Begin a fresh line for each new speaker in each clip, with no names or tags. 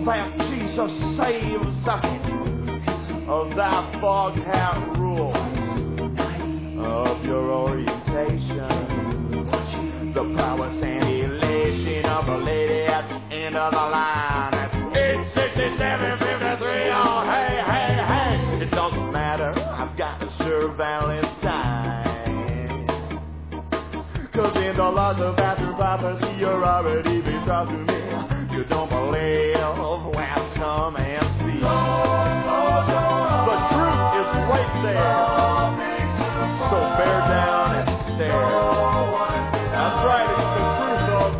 that Jesus saves of that fog hat rule of your orientation. The prowess and elation of the lady at the end of the line at 86753. Oh, hey, hey, hey. It doesn't matter, I've got a surveillance time. 'Cause in the laws of after prophecy, you're already betrothed to me. You don't believe, well, come and see. The truth is right there. So bear down and stare. That's right, it's the truth of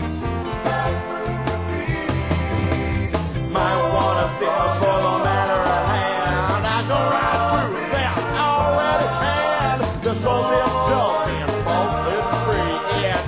my one of things for the matter at hand. I go right through that already had. The soul is just and false is free. Yeah.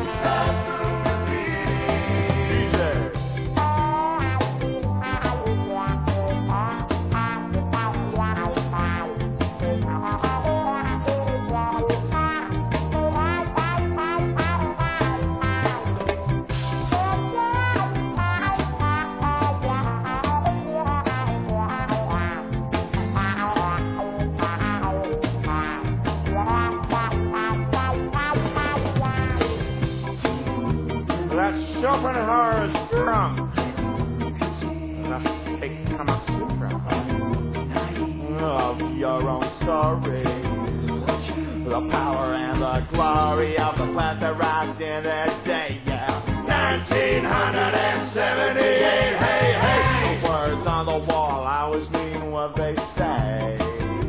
Schopenhauer's drunk. Let's take of your own story. The power and the glory of the class that rise in the day. Yeah. 1978. Hey, hey. The words on the wall always mean what they say.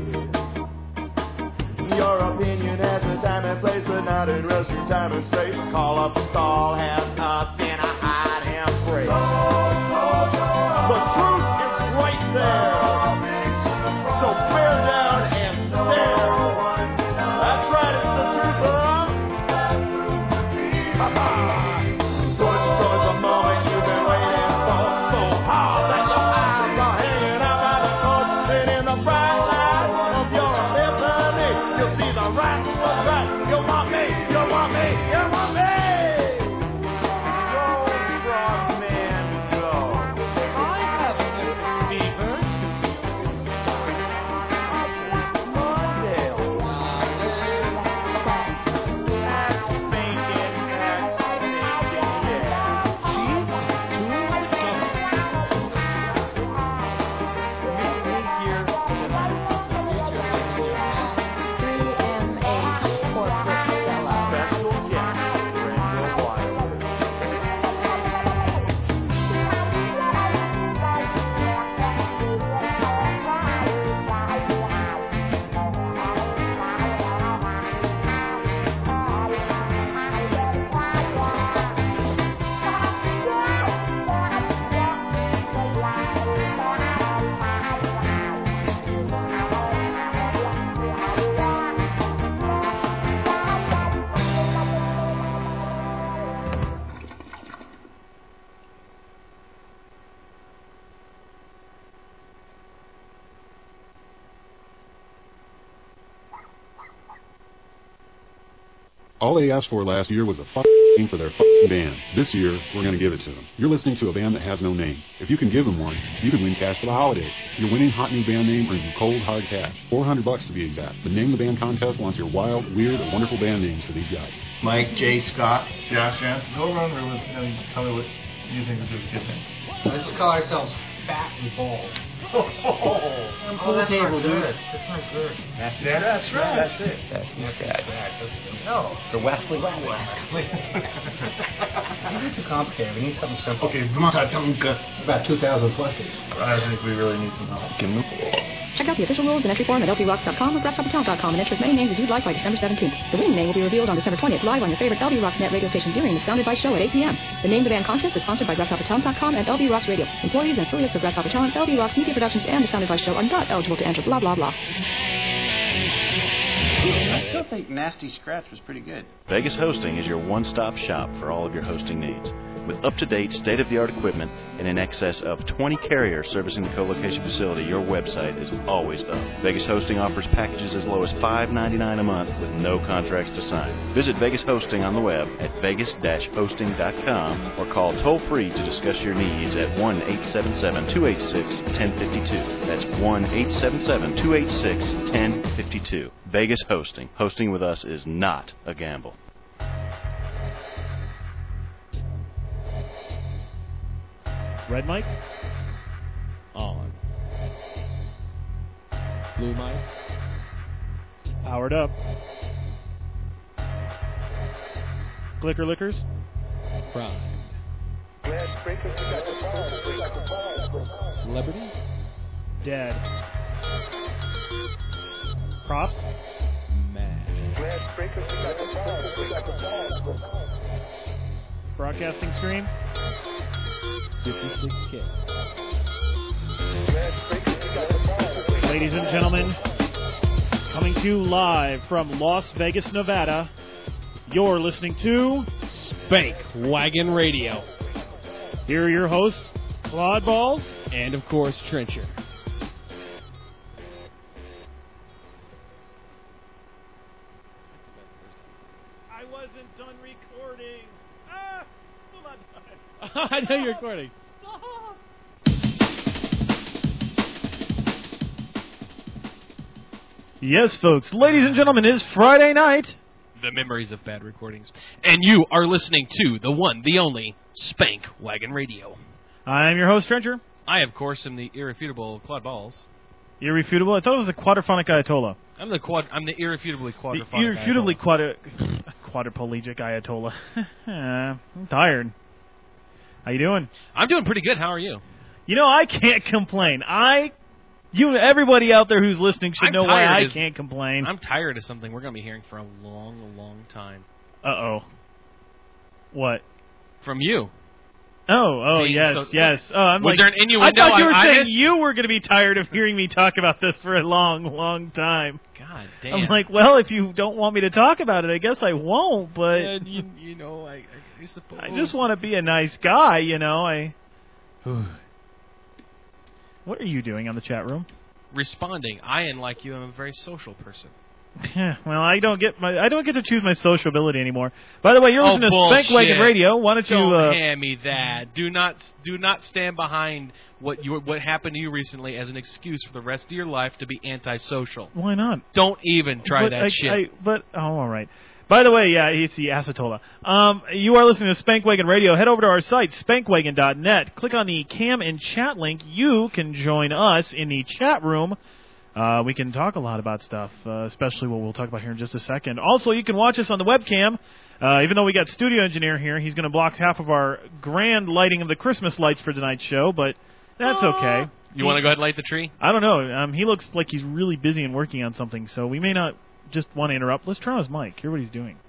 Your opinion has a time and place, but not in rescue time and space. Call up the stall, has up in a hide and pray. The truth is right there. So bear down and stare. That's right, it's the truth of Push towards the moment you've been waiting for. So hard that your eyes are hanging out by the coast. And in the bright light of your epiphany, you'll see the right was right. You want me, you want me, you want me. Go, frogman, go.
I have a fever.
Mondale. That's spanking, yeah.
She's too good. Mid-year.
3MH corporate sellout.
Special guest, Brenda Wilder.
All they asked for last year was a name for their band. This year, we're going to give it to them. You're listening to a band that has no name. If you can give them one, you can win cash for the holidays. Your winning hot new band name earns you cold, hard cash. $400 to be exact. The Name the Band contest wants your wild, weird, and wonderful band names for these guys.
Mike, J. Scott.
Josh, yeah. Go around the room and tell me what you think is a good name.
Let's just call ourselves Fat and Bald.
Oh,
That's
not
table, dude.
good.
That's not good.
That's right.
That's it.
That's no.
For Wesley.
These are too complicated. We need something simple.
Okay, Makatunka.
About 2,000 plushies.
I think we really need some help.
Check out the official rules and entry form at lbrocks.com or grabshoppertown.com and enter as many names as you'd like by December 17th. The winning name will be revealed on December 20th live on your favorite LB Rocks Net radio station during the Sound Advice Show at 8 p.m. The Name the Band contest is sponsored by grasshoppertown.com and LB Rocks Radio. Employees and affiliates of Grasshopper Town, LB Rocks Media Productions, and the Sound Advice Show are not eligible to enter blah, blah, blah.
I still think Nasty Scratch was pretty good.
Vegas Hosting is your one-stop shop for all of your hosting needs. With up-to-date, state-of-the-art equipment and in excess of 20 carriers servicing the co-location facility, your website is always up. Vegas Hosting offers packages as low as $5.99 a month with no contracts to sign. Visit Vegas Hosting on the web at vegas-hosting.com or call toll-free to discuss your needs at 1-877-286-1052. That's 1-877-286-1052. Vegas Hosting. Hosting with us is not a gamble.
Red mic? On. Blue mic? Powered up. Clicker lickers? Primed. Celebrity? Dead. Props? Mad. Broadcasting stream? 56K. Ladies and gentlemen, coming to you live from Las Vegas, Nevada, you're listening to
Spank Wagon Radio.
Here are your hosts, Claude Balls,
and of course, Trencher.
I wasn't done recording. Hold on.
I know you're recording.
Yes, folks. Ladies and gentlemen, it is Friday night.
The memories of bad recordings. And you are listening to the one, the only, Spank Wagon Radio.
I'm your host, Trencher.
I, of course, am the irrefutable Claude Balls.
Irrefutable? I thought it was the quadrophonic Ayatollah.
I'm the irrefutably quadrophonic
The irrefutably quadriplegic Ayatollah. I'm tired. How you doing?
I'm doing pretty good. How are you?
You know, I can't complain. Everybody out there who's listening should know why I can't complain.
I'm tired of something we're going to be hearing for a long, long time.
Uh-oh. What?
From you.
Oh, yes. Oh,
was there an innuendo?
I thought you were saying you were going to be tired of hearing me talk about this for a long, long time.
God damn.
I'm like, well, if you don't want me to talk about it, I guess I won't, but...
I suppose.
I just want to be a nice guy, you know. What are you doing on the chat room?
Responding. I, unlike you, am a very social person.
Well, I don't get to choose my sociability anymore. By the way, you're listening to Spank Wagon Radio. Why don't you
don't hand me that? Do not stand behind what happened to you recently as an excuse for the rest of your life to be antisocial.
Why not?
Don't even try that shit.
All right. By the way, yeah, it's the Asatola. You are listening to Spank Wagon Radio. Head over to our site, spankwagon.net. Click on the cam and chat link. You can join us in the chat room. We can talk a lot about stuff, especially what we'll talk about here in just a second. Also, you can watch us on the webcam. Even though we got studio engineer here, he's going to block half of our grand lighting of the Christmas lights for tonight's show, but that's okay.
You want to go ahead and light the tree?
I don't know. He looks like he's really busy and working on something, so we may not just want to interrupt. Let's turn on his mic. Hear what he's doing.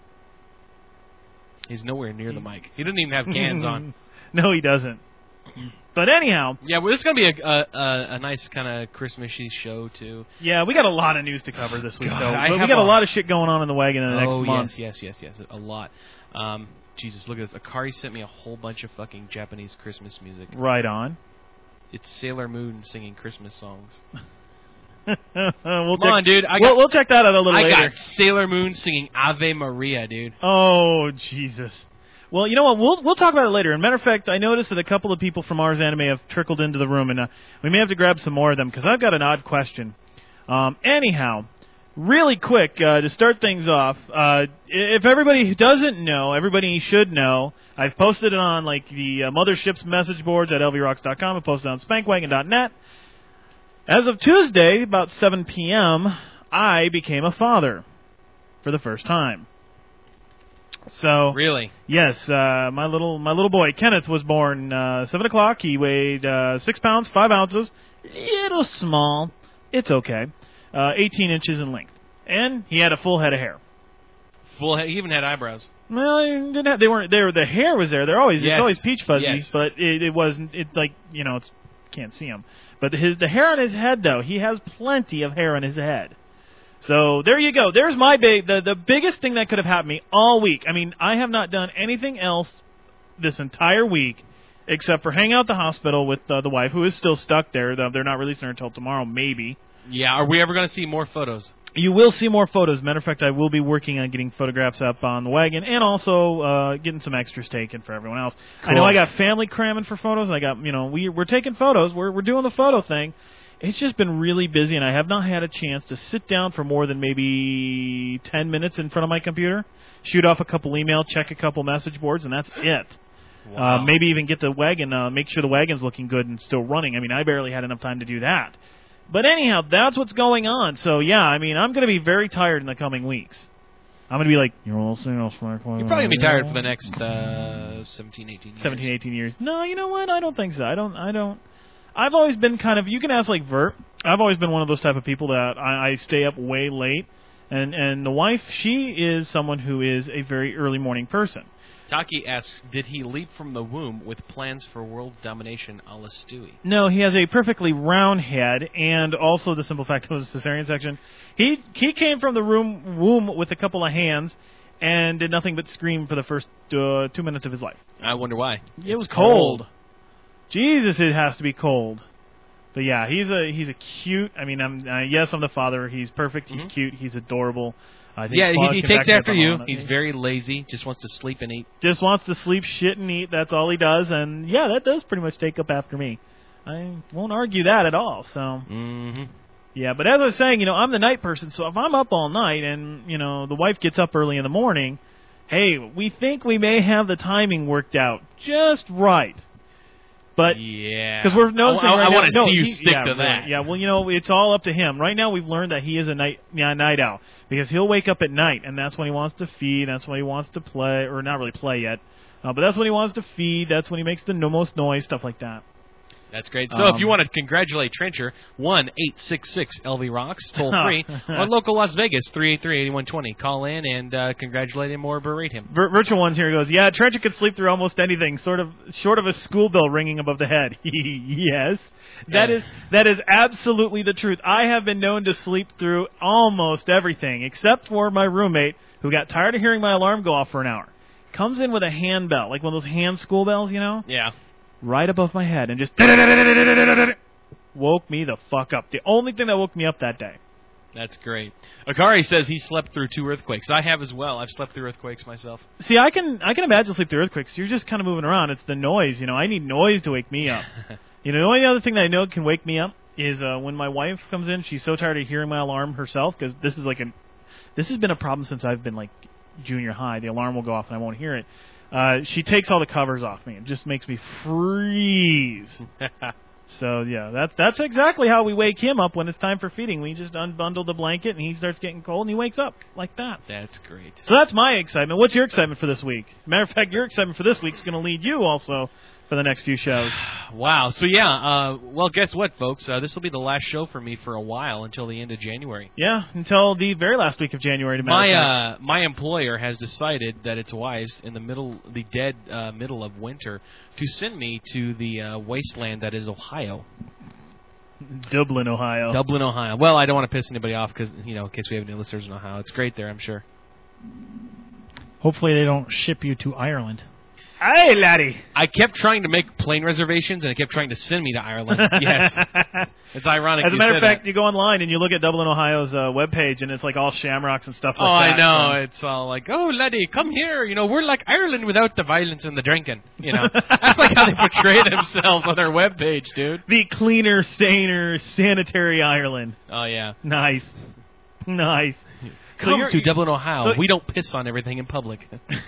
He's nowhere near the mic. He doesn't even have cans on.
No, he doesn't. But anyhow.
Yeah, well, this is going to be a nice kind of Christmassy show, too.
Yeah, we got a lot of news to cover this week, though. But we got a lot of shit going on in the wagon in the next month.
Yes. A lot. Jesus, look at this. Akari sent me a whole bunch of fucking Japanese Christmas music.
Right on.
It's Sailor Moon singing Christmas songs.
We'll check that out a little later.
I got Sailor Moon singing Ave Maria, dude.
Oh, Jesus. Well, you know what? We'll talk about it later. As a matter of fact, I noticed that a couple of people from Ars Anime have trickled into the room, and we may have to grab some more of them, because I've got an odd question. Anyhow, really quick, to start things off, if everybody doesn't know, everybody should know, I've posted it on the Mothership's message boards at lvrocks.com. I've posted it on spankwagon.net. As of Tuesday, about 7 p.m., I became a father for the first time. So
really,
yes, my little boy Kenneth was born 7 o'clock. He weighed 6 pounds 5 ounces, little small. It's okay. 18 inches in length, and he had a full head of hair.
Full head. He even had eyebrows.
Well, he didn't have. They weren't there. The hair was there. It's always peach fuzzies, but it wasn't. It's can't see him. But the hair on his head, though, he has plenty of hair on his head. So there you go. There's my the biggest thing that could have happened to me all week. I mean, I have not done anything else this entire week, except for hang out at the hospital with the wife, who is still stuck there. They're not releasing her until tomorrow, maybe.
Yeah, are we ever going to see more photos?
You will see more photos. Matter of fact, I will be working on getting photographs up on the wagon and also getting some extras taken for everyone else.
Cool.
I know I got family cramming for photos. I got, we're taking photos. We're doing the photo thing. It's just been really busy, and I have not had a chance to sit down for more than maybe 10 minutes in front of my computer, shoot off a couple email, check a couple message boards, and that's it.
Wow.
Maybe even get the wagon, make sure the wagon's looking good and still running. I mean, I barely had enough time to do that. But anyhow, that's what's going on. So, yeah, I mean, I'm going to be very tired in the coming weeks. I'm going to be like, you're
probably going to be tired for the next 17, 18 years.
17, 18 years. No, you know what? I don't think so. I don't. I've always been kind of, you can ask like Vert. I've always been one of those type of people that I stay up way late. And the wife, she is someone who is a very early morning person.
Taki asks, did he leap from the womb with plans for world domination a la Stewie?
No, he has a perfectly round head, and also the simple fact that it was a cesarean section. He came from the womb with a couple of hands and did nothing but scream for the first 2 minutes of his life.
I wonder why.
It was cold. Jesus, it has to be cold. But yeah, he's a cute. I mean, I'm the father. He's perfect. He's cute. He's adorable.
He takes after you. He's very lazy. Just wants to sleep and eat.
Just wants to sleep, shit, and eat. That's all he does. And yeah, that does pretty much take up after me. I won't argue that at all. So yeah, but as I was saying, I'm the night person. So if I'm up all night and the wife gets up early in the morning, hey, we think we may have the timing worked out just right. But
yeah,
because we're noticing
I want to
now,
see you stick to that.
Yeah, well, it's all up to him. Right now, we've learned that he is a night owl because he'll wake up at night, and that's when he wants to feed. That's when he wants to play, or not really play yet, but that's when he wants to feed. That's when he makes the most noise, stuff like that.
That's great. So if you want to congratulate Trencher, 1-866-LV-ROCKS, toll free, on local Las Vegas, 383-8120. Call in and congratulate him or berate him.
Virtual Ones here goes, yeah, Trencher could sleep through almost anything, short of a school bell ringing above the head. Yes, that is absolutely the truth. I have been known to sleep through almost everything, except for my roommate, who got tired of hearing my alarm go off for an hour. Comes in with a hand bell, like one of those hand school bells,
Yeah.
Right above my head and just woke me the fuck up. The only thing that woke me up that day.
That's great. Akari says he slept through 2 earthquakes. I have as well. I've slept through earthquakes myself.
See, I can imagine sleep through earthquakes. You're just kind of moving around. It's the noise. I need noise to wake me up. The only other thing that I know can wake me up is when my wife comes in. She's so tired of hearing my alarm herself because this has been a problem since I've been like junior high. The alarm will go off and I won't hear it. She takes all the covers off me. It just makes me freeze. So, yeah, that's exactly how we wake him up when it's time for feeding. We just unbundle the blanket, and he starts getting cold, and he wakes up like that.
That's great.
So that's my excitement. What's your excitement for this week? Matter of fact, your excitement for this week is going to lead you also for the next few shows.
Wow. So, yeah, well, guess what, folks? This will be the last show for me for a while until the end of January.
Yeah, until the very last week of January.
My employer has decided that it's wise in the dead middle of winter to send me to the wasteland that is Ohio.
Dublin, Ohio.
Dublin, Ohio. Well, I don't want to piss anybody off because, in case we have any listeners in Ohio. It's great there, I'm sure.
Hopefully they don't ship you to Ireland.
Hey, laddie.
I kept trying to make plane reservations, and it kept trying to send me to Ireland. Yes. It's ironic.
As a matter of fact, you go online and you look at Dublin, Ohio's webpage, and it's like all shamrocks and stuff like that.
Oh, I know. It's all like, oh, laddie, come here. We're like Ireland without the violence and the drinking. That's like how they portray themselves on their webpage, dude.
The cleaner, saner, sanitary Ireland.
Oh, yeah.
Nice.
Come to Dublin, Ohio. We don't piss on everything in public.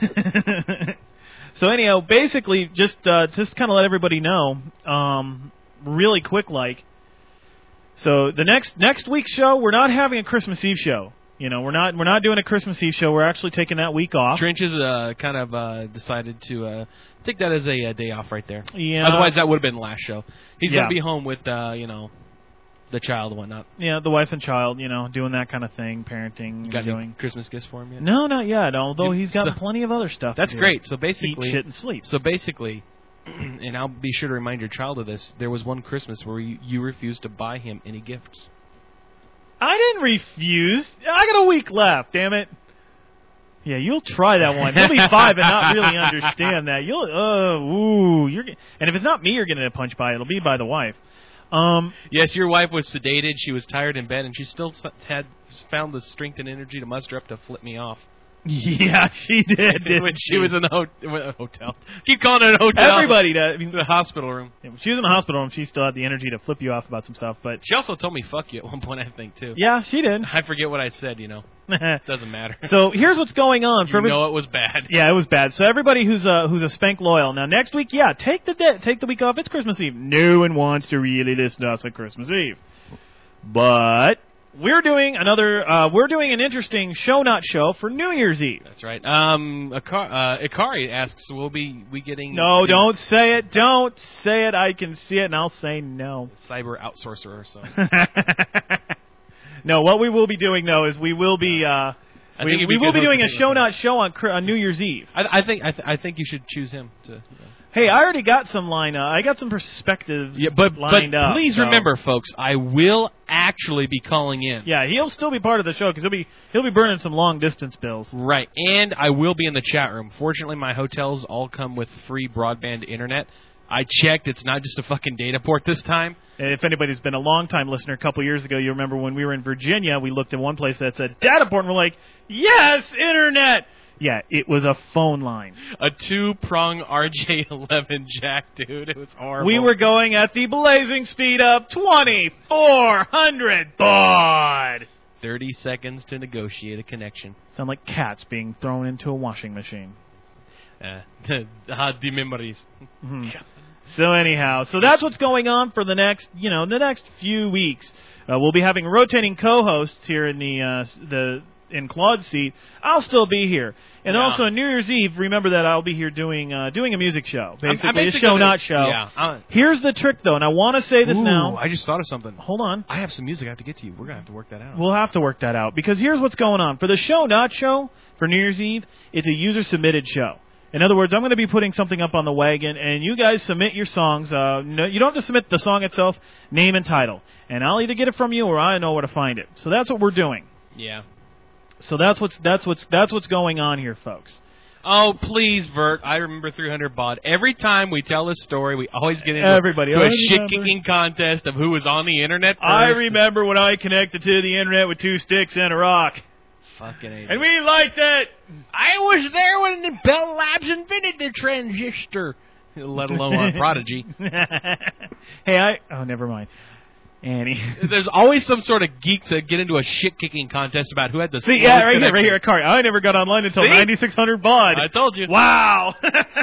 So anyhow, basically, just kind of let everybody know, really quick, like. So the next week's show, we're not having a Christmas Eve show. We're not doing a Christmas Eve show. We're actually taking that week off.
Trench has kind of decided to take that as a day off right there.
Yeah.
Otherwise, that would have been the last show. He's going to be home with the child and whatnot.
Yeah, the wife and child, doing that kind of thing, parenting.
Got any Christmas gifts for him yet?
No, not yet, although he's got plenty of other stuff.
That's great. So basically...
Eat, shit, and sleep.
So basically, and I'll be sure to remind your child of this, there was one Christmas where you refused to buy him any gifts.
I didn't refuse. I got a week left, damn it. Yeah, you'll try that one. You'll be 5 and not really understand that. And if it's not me you're getting a punch by, it'll be by the wife.
Yes, your wife was sedated. She was tired in bed, and she still had found the strength and energy to muster up to flip me off.
Yeah, she did.
When she was in the hotel. Keep calling it a hotel.
Everybody does. I mean,
the hospital room.
Yeah, when she was in the hospital room, she still had the energy to flip you off about some stuff. But
she also told me "fuck you" at one point, I think, too.
Yeah, she did.
I forget what I said. Doesn't matter.
So here's what's going on.
You know it was bad.
Yeah, it was bad. So everybody who's a Spank loyal now, next week, yeah, take the week off. It's Christmas Eve. No one wants to really listen to us on Christmas Eve, but we're doing an interesting show not show for New Year's Eve.
That's right. Ikari asks, will we getting...
No, don't say it. Don't say it. I can see it, and I'll say no.
Cyber outsourcer or so.
No, what we will be doing, though, is we will be... we will be doing a show not show on New Year's Eve.
I think you should choose him to...
Hey, I already got some I got some perspectives lined up.
But please remember, folks, I will actually be calling in.
Yeah, he'll still be part of the show because he'll be burning some long distance bills.
Right, and I will be in the chat room. Fortunately, my hotels all come with free broadband internet. I checked; it's not just a fucking data port this time.
If anybody's been a long-time listener, a couple years ago, you remember when we were in Virginia, we looked at one place that said data port, and we're like, yes, internet. Yeah, it was a phone line.
A 2-prong RJ11 jack, dude. It was horrible.
We were going at the blazing speed of 2,400 baud.
30 seconds to negotiate a connection.
Sound like cats being thrown into a washing machine.
The memories.
Mm-hmm. So anyhow, that's what's going on for the next few weeks. We'll be having rotating co-hosts here in in Claude's seat. I'll still be here. And also on New Year's Eve, remember that I'll be here doing a music show. Basically a show, not show.
Yeah.
Here's the trick, though, and I want to say this now.
I just thought of something.
Hold on.
I have some music I have to get to you. We're going to have to work that out.
We'll have to work that out, because here's what's going on. For the show, not show, for New Year's Eve, it's a user-submitted show. In other words, I'm going to be putting something up on the wagon, and you guys submit your songs. No, you don't have to submit the song itself, name and title. And I'll either get it from you or I know where to find it. So that's what we're doing.
Yeah.
So that's what's going on here, folks.
Oh, please, Vert. I remember 300 baud. Every time we tell this story, we always get into a shit-kicking contest of who was on the internet first.
I remember when I connected to the internet with 2 sticks and a rock.
Fucking idiot.
And we liked it.
I was there when the Bell Labs invented the transistor, let alone on Prodigy.
Hey, never mind. Annie.
There's always some sort of geek to get into a shit-kicking contest about who had the
right here, Akari. I never got online until 9,600 baud.
I told you.
Wow.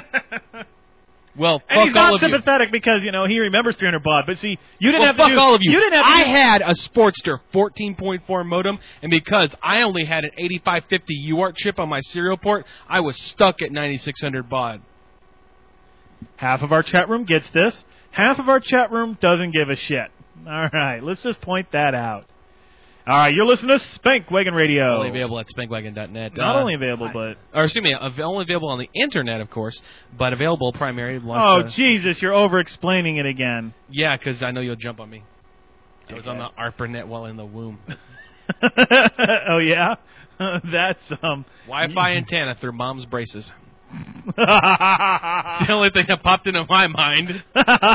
Well,
and he's not sympathetic because, he remembers 300 baud. But see, you didn't have to do...
all of you.
You didn't have to
I had a Sportster 14.4 modem, and because I only had an 8550 UART chip on my serial port, I was stuck at 9,600 baud.
Half of our chat room gets this. Half of our chat room doesn't give a shit. All right, let's just point that out. All right, you're listening to Spankwagon Radio.
Only available at spankwagon.net.
Not only available, but...
Or, excuse me, only available on the Internet, of course, but available primarily...
Oh, Jesus, you're over-explaining it again.
Yeah, because I know you'll jump on me. I was on the ARPANET while in the womb.
Oh, yeah? That's,
Wi-Fi antenna through mom's braces. It's the only thing that popped into my mind.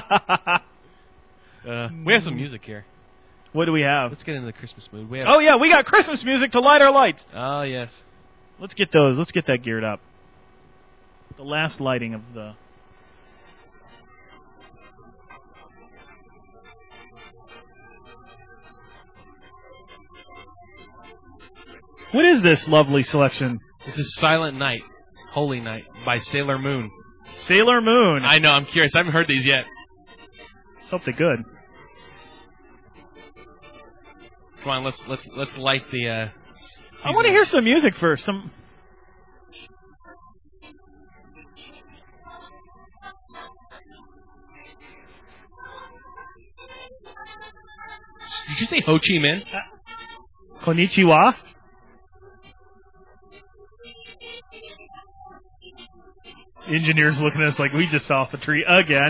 We have some music here.
What do we have?
Let's get into the Christmas mood. We
got Christmas music to light our lights.
Oh, yes.
Let's get those. Let's get that geared up. The last lighting of the... What is this lovely selection?
This is Silent Night, Holy Night by Sailor Moon.
Sailor Moon.
I know, I'm curious. I haven't heard these yet.
Something good.
Come on, let's light the.
I want to hear some music first. Some.
Did you say Ho Chi Minh?
Konnichiwa. Engineers looking at us like we just fell off the tree again.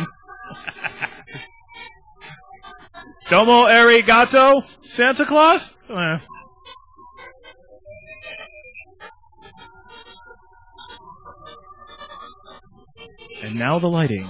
Domo arigato, Santa Claus? And now the lighting.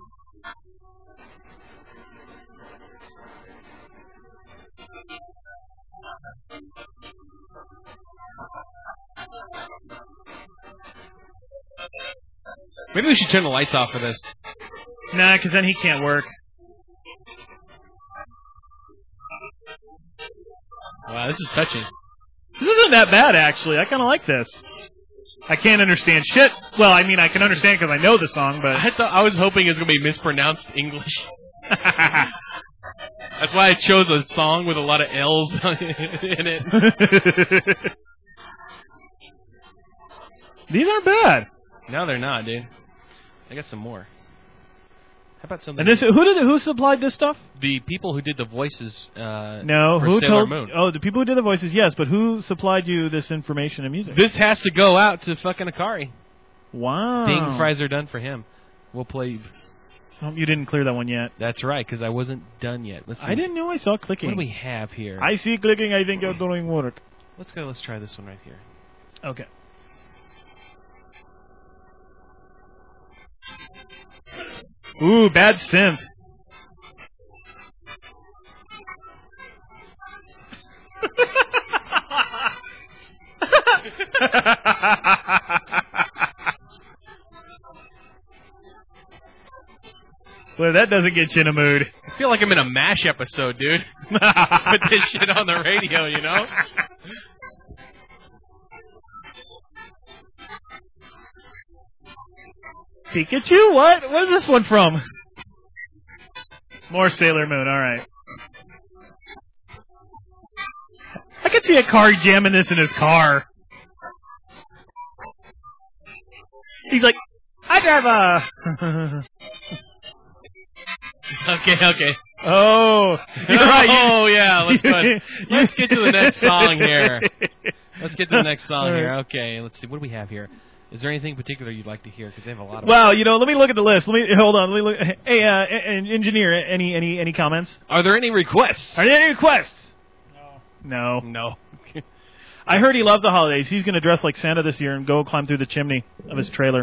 Maybe we should turn the lights off for this.
Nah, because then he can't work.
Wow, this is touching.
This isn't that bad, actually. I kind of like this. I can't understand shit. Well, I mean, I can understand because I know the song, but...
I was hoping it was going to be mispronounced English. That's why I chose a song with a lot of L's in it.
These aren't bad.
No, they're not, dude. I got some more. How about something?
And this, who supplied this stuff?
The people who did the voices.
No,
for
who
Sailor
told?
Moon.
Oh, the people who did the voices, yes, but who supplied you this information and music?
This has to go out to fucking Akari.
Wow.
Ding fries are done for him. We'll play.
Oh, you didn't clear that one yet.
That's right, because I wasn't done yet. Let's see.
I didn't know I saw clicking.
What do we have here?
I see clicking. I think you're doing work.
Let's go. Let's try this one right here.
Okay. Ooh, bad synth. Well, that doesn't get you in a mood.
I feel like I'm in a MASH episode, dude. Put this shit on the radio, you know?
Pikachu? What? Where's this one from? More Sailor Moon, alright. I could see a car jamming this in his car. He's like, I drive a...
Okay.
Oh, you're right.
Oh, yeah, let's get to the next song here. Let's get to the next song here. Okay, let's see. What do we have here? Is there anything particular you'd like to hear? Because they have a lot of...
Well, you know, let me look at the list. Hold on. Let me look. Hey, engineer, any comments?
Are there any requests?
Are there any requests? No. I heard he loves the holidays. He's going to dress like Santa this year and go climb through the chimney of his trailer.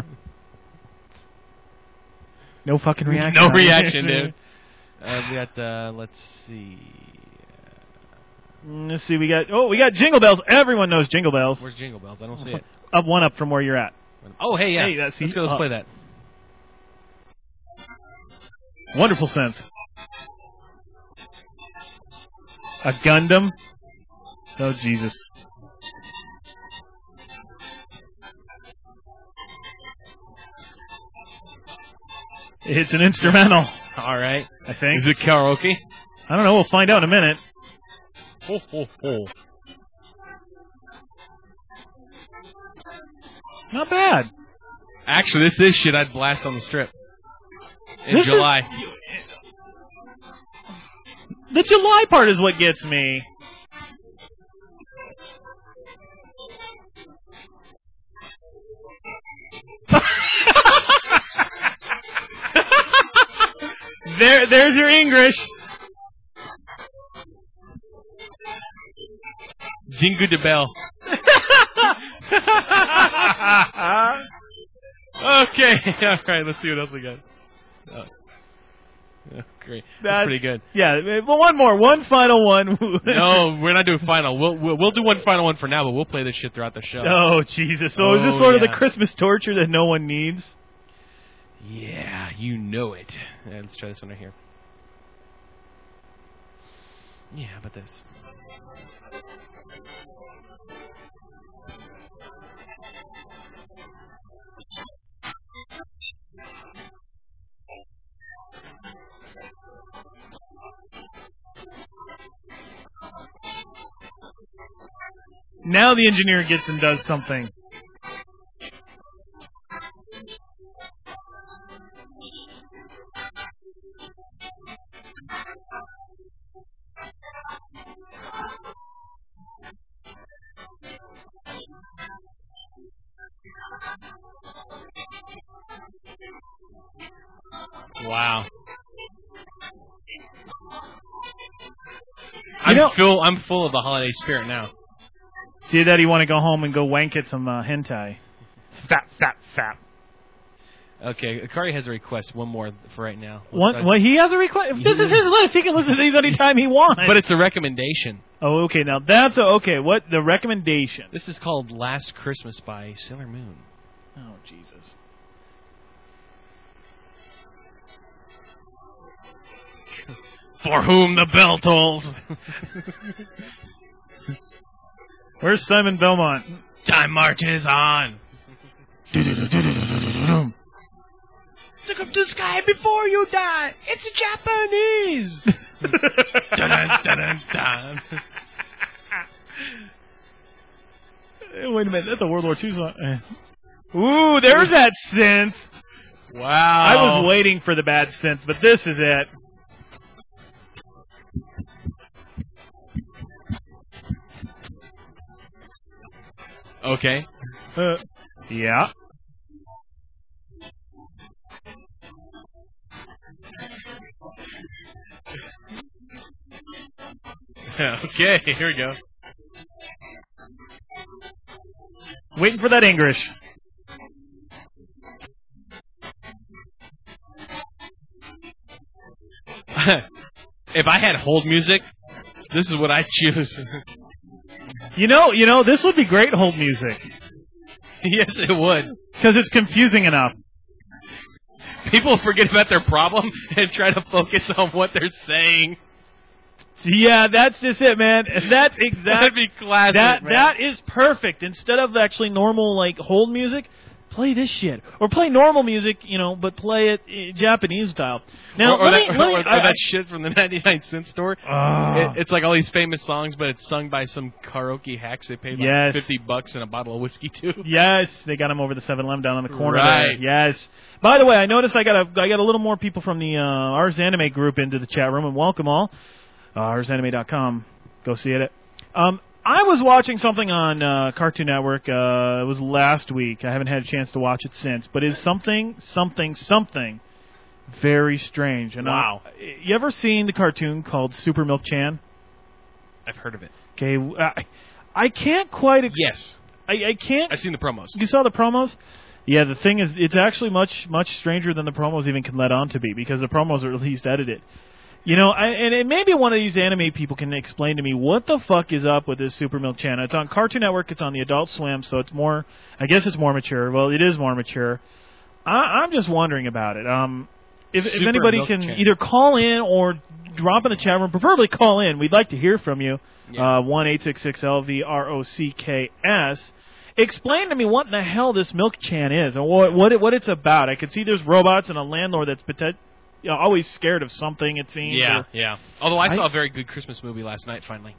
No fucking reaction.
No reaction, dude. We got, let's see.
We got Jingle Bells. Everyone knows Jingle Bells.
Where's Jingle Bells? I don't see it.
One up from where you're at.
Oh, hey, yeah.
Hey,
let's go. Let's play that.
Wonderful synth. A Gundam. Oh, Jesus. It's an instrumental.
All right.
I think.
Is it karaoke?
I don't know. We'll find out in a minute.
Ho, ho, ho.
Not bad.
Actually, this is shit I'd blast on the strip in July.
The July part is what gets me. There's your English.
Jingle the bell. Okay, all right. Let's see what else we got. Oh, great. That's pretty good.
Yeah, well, one final one.
No, we're not doing final. We'll do one final one for now, but we'll play this shit throughout the show.
Oh Jesus! So is this sort of the Christmas torture that no one needs?
Yeah, you know it. Let's try this one right here. Yeah, how about this?
Now the engineer gets and does something.
Wow. I'm full of the holiday spirit now.
See that you want to go home and go wank at some hentai. Fap.
Okay, Akari has a request. One more for right now.
What? He has a request. If this is his list, he can listen to these anytime he wants.
But it's a recommendation.
Oh, okay. Now that's okay. What the recommendation?
This is called "Last Christmas" by Sailor Moon.
Oh, Jesus.
For whom the bell tolls.
Where's Simon Belmont?
Time marches on. Look up to the sky before you die. It's Japanese. Dun, dun, dun.
Wait a minute. That's a World War II song. Ooh, there's that synth.
Wow.
I was waiting for the bad synth, but this is it.
Okay.
Yeah.
Okay, here we go.
Waiting for that English.
If I had hold music, this is what I'd choose.
You know, this would be great hold music.
Yes, it would.
Because it's confusing enough.
People forget about their problem and try to focus on what they're saying.
Yeah, that's just it, man. That's exactly.
That'd be classic, man.
That is perfect. Instead of actually normal, like, hold music, play this shit. Or play normal music, but play it Japanese style. Now,
or that shit from the 99-cent store. It's like all these famous songs, but it's sung by some karaoke hacks. They paid like $50 and a bottle of whiskey, too.
Yes, they got them over the 7-Eleven down on the corner
right.
there. Yes. By the way, I noticed I got a little more people from the Ars Anime group into the chat room, and welcome all. ArsAnime.com. Go see it. I was watching something on Cartoon Network. It was last week. I haven't had a chance to watch it since. But it's something very strange. And
wow.
You ever seen the cartoon called Super Milk Chan?
I've heard of it.
Okay. I can't quite...
Yes.
I can't...
I've seen the promos.
You saw the promos? Yeah, the thing is, it's actually much stranger than the promos even can let on to be, because the promos are at least edited. And maybe one of these anime people can explain to me what the fuck is up with this Super Milk Chan. It's on Cartoon Network. It's on the Adult Swim, so it's more... I guess it's more mature. Well, it is more mature. I'm just wondering about it. If anybody can either call in or drop in the chat room, preferably call in. We'd like to hear from you. Yeah. 1-866-LVROCKS. Explain to me what in the hell this Milk Chan is and what it's about. I can see there's robots and a landlord that's always scared of something, it seems.
Yeah. Although I saw a very good Christmas movie last night, finally.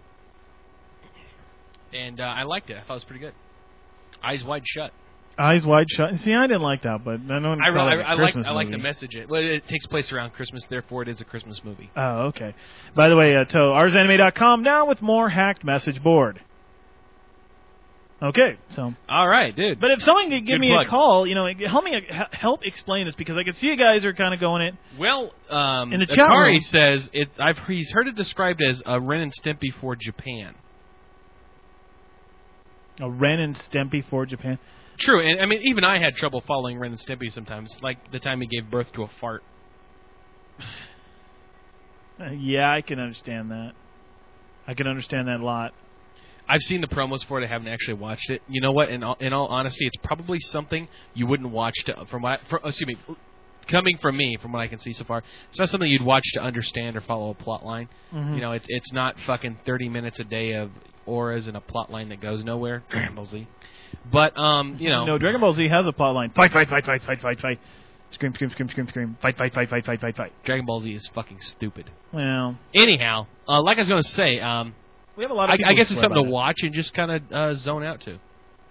And I liked it. I thought it was pretty good. Eyes Wide Shut.
Eyes Wide Shut. See, I didn't like that, but I know
I like the message. It takes place around Christmas, therefore it is a Christmas movie.
Oh, okay. By the way, to ArsAnime.com now with more hacked message board. Okay, so.
All right, dude.
But if someone could give me a call, help explain this, because I can see you guys are kind of going it.
Well,
in the chat room.
Akari says he's heard it described as a Ren and Stimpy for Japan.
A Ren and Stimpy for Japan.
True, and I mean even I had trouble following Ren and Stimpy sometimes, like the time he gave birth to a fart.
Yeah, I can understand that. I can understand that a lot.
I've seen the promos for it. I haven't actually watched it. You know what? In all honesty, it's probably something you wouldn't watch coming from me, from what I can see so far. It's not something you'd watch to understand or follow a plot line.
Mm-hmm.
It's not fucking 30 minutes a day of auras and a plot line that goes nowhere. Dragon Ball Z. But
no, Dragon Ball Z has a plot line. Fight. Scream. Fight.
Dragon Ball Z is fucking stupid.
Well.
Anyhow, like I was going to say,
we have a lot of
I guess it's something to watch and just kind of zone out to.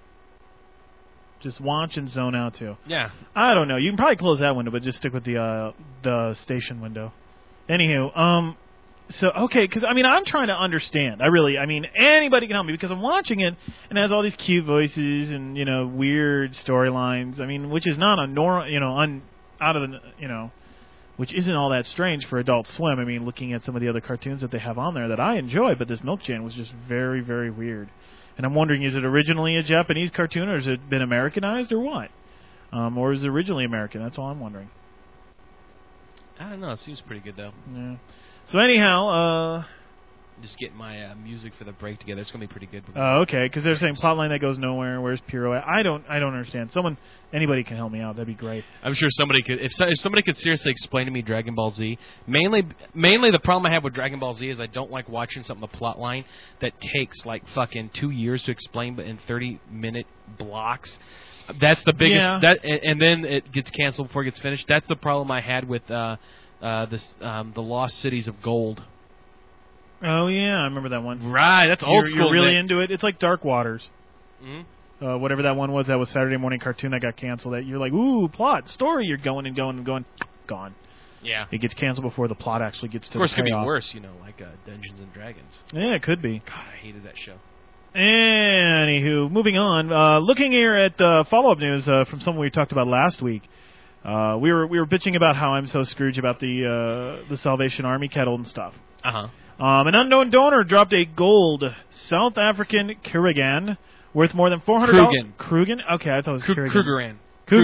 Just watch and zone out to.
Yeah.
I don't know. You can probably close that window, but just stick with the station window. Anywho, so, okay, because, I'm trying to understand. Anybody can help me, because I'm watching it, and it has all these cute voices and, weird storylines, which is not a normal, which isn't all that strange for Adult Swim. Looking at some of the other cartoons that they have on there that I enjoy, but this Milk Chan was just very, very weird. And I'm wondering, is it originally a Japanese cartoon, or has it been Americanized, or what? Or is it originally American? That's all I'm wondering.
I don't know. It seems pretty good, though.
Yeah. So anyhow,
just getting my music for the break together. It's gonna be pretty good.
Okay, because they're saying plotline that goes nowhere. Where's Puro at? I don't understand. Anybody can help me out. That'd be great.
I'm sure somebody could. If somebody could seriously explain to me Dragon Ball Z, mainly the problem I have with Dragon Ball Z is I don't like watching something the plot line that takes like fucking 2 years to explain, but in 30-minute blocks. That's the biggest.
Yeah.
And then it gets canceled before it gets finished. That's the problem I had with the Lost Cities of Gold.
Oh yeah, I remember that one.
Right, that's old school.
You're really into it. It's like Dark Waters.
Mm-hmm.
Whatever that one was, that was Saturday morning cartoon that got canceled. That you're like, ooh, plot, story. You're going and going and going, gone.
Yeah.
It gets canceled before the plot actually gets to the
payoff. Of course, it could be worse, like Dungeons and Dragons.
Yeah, it could be.
God, I hated that show.
Anywho, moving on. Looking here at follow-up news from something we talked about last week. We were bitching about how I'm so Scrooge about the Salvation Army kettle and stuff.
Uh-huh.
An unknown donor dropped a gold South African Krugerrand worth more than $400. Krugen? Okay, I thought it was
Krugerrand.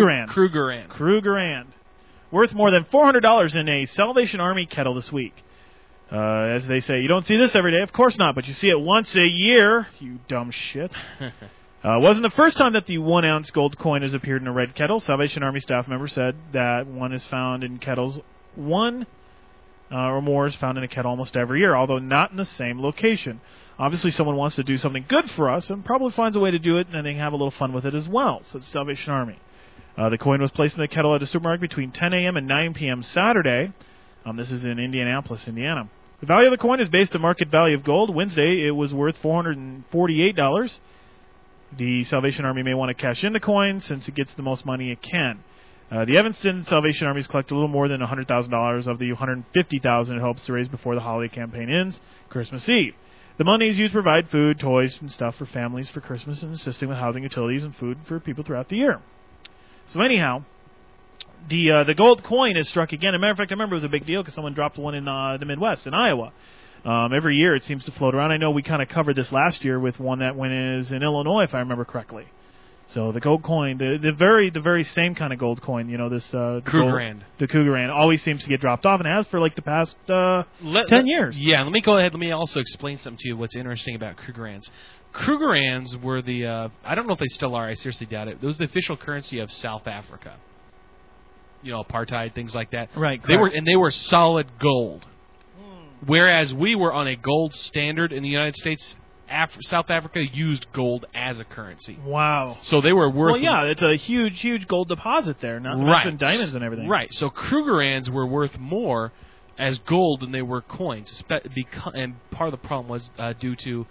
Krugerrand. Worth more than $400 in a Salvation Army kettle this week. As they say, you don't see this every day. Of course not, but you see it once a year, you dumb shit. Wasn't the first time that the 1-ounce gold coin has appeared in a red kettle. Salvation Army staff member said that one is found in kettles. One or more is found in a kettle almost every year, although not in the same location. Obviously, someone wants to do something good for us and probably finds a way to do it, and they have a little fun with it as well, said Salvation Army. The coin was placed in the kettle at a supermarket between 10 a.m. and 9 p.m. Saturday. This is in Indianapolis, Indiana. The value of the coin is based on market value of gold. Wednesday, it was worth $448. The Salvation Army may want to cash in the coin since it gets the most money it can. The Evanston Salvation Armies collect a little more than $100,000 of the $150,000 it hopes to raise before the holiday campaign ends, Christmas Eve. The money is used to provide food, toys, and stuff for families for Christmas and assisting with housing, utilities, and food for people throughout the year. So anyhow, the gold coin is struck again. As a matter of fact, I remember it was a big deal because someone dropped one in the Midwest, in Iowa. Every year it seems to float around. I know we kind of covered this last year with one that is in Illinois, if I remember correctly. So the gold coin, the very same kind of gold coin, this
Krugerrand.
The Krugerrand always seems to get dropped off, and has for like the past 10 years.
Yeah, let me go ahead. Let me also explain something to you. What's interesting about Krugerrands? Krugerrands were the I don't know if they still are. I seriously doubt it. It was the official currency of South Africa. Apartheid, things like that.
Right.
They were solid gold. Whereas we were on a gold standard in the United States. South Africa used gold as a currency.
Wow.
So they were worth...
Well, yeah, it's a huge gold deposit there. Not mention diamonds and everything.
Right. So Krugerrands were worth more as gold than they were coins. And part of the problem was due to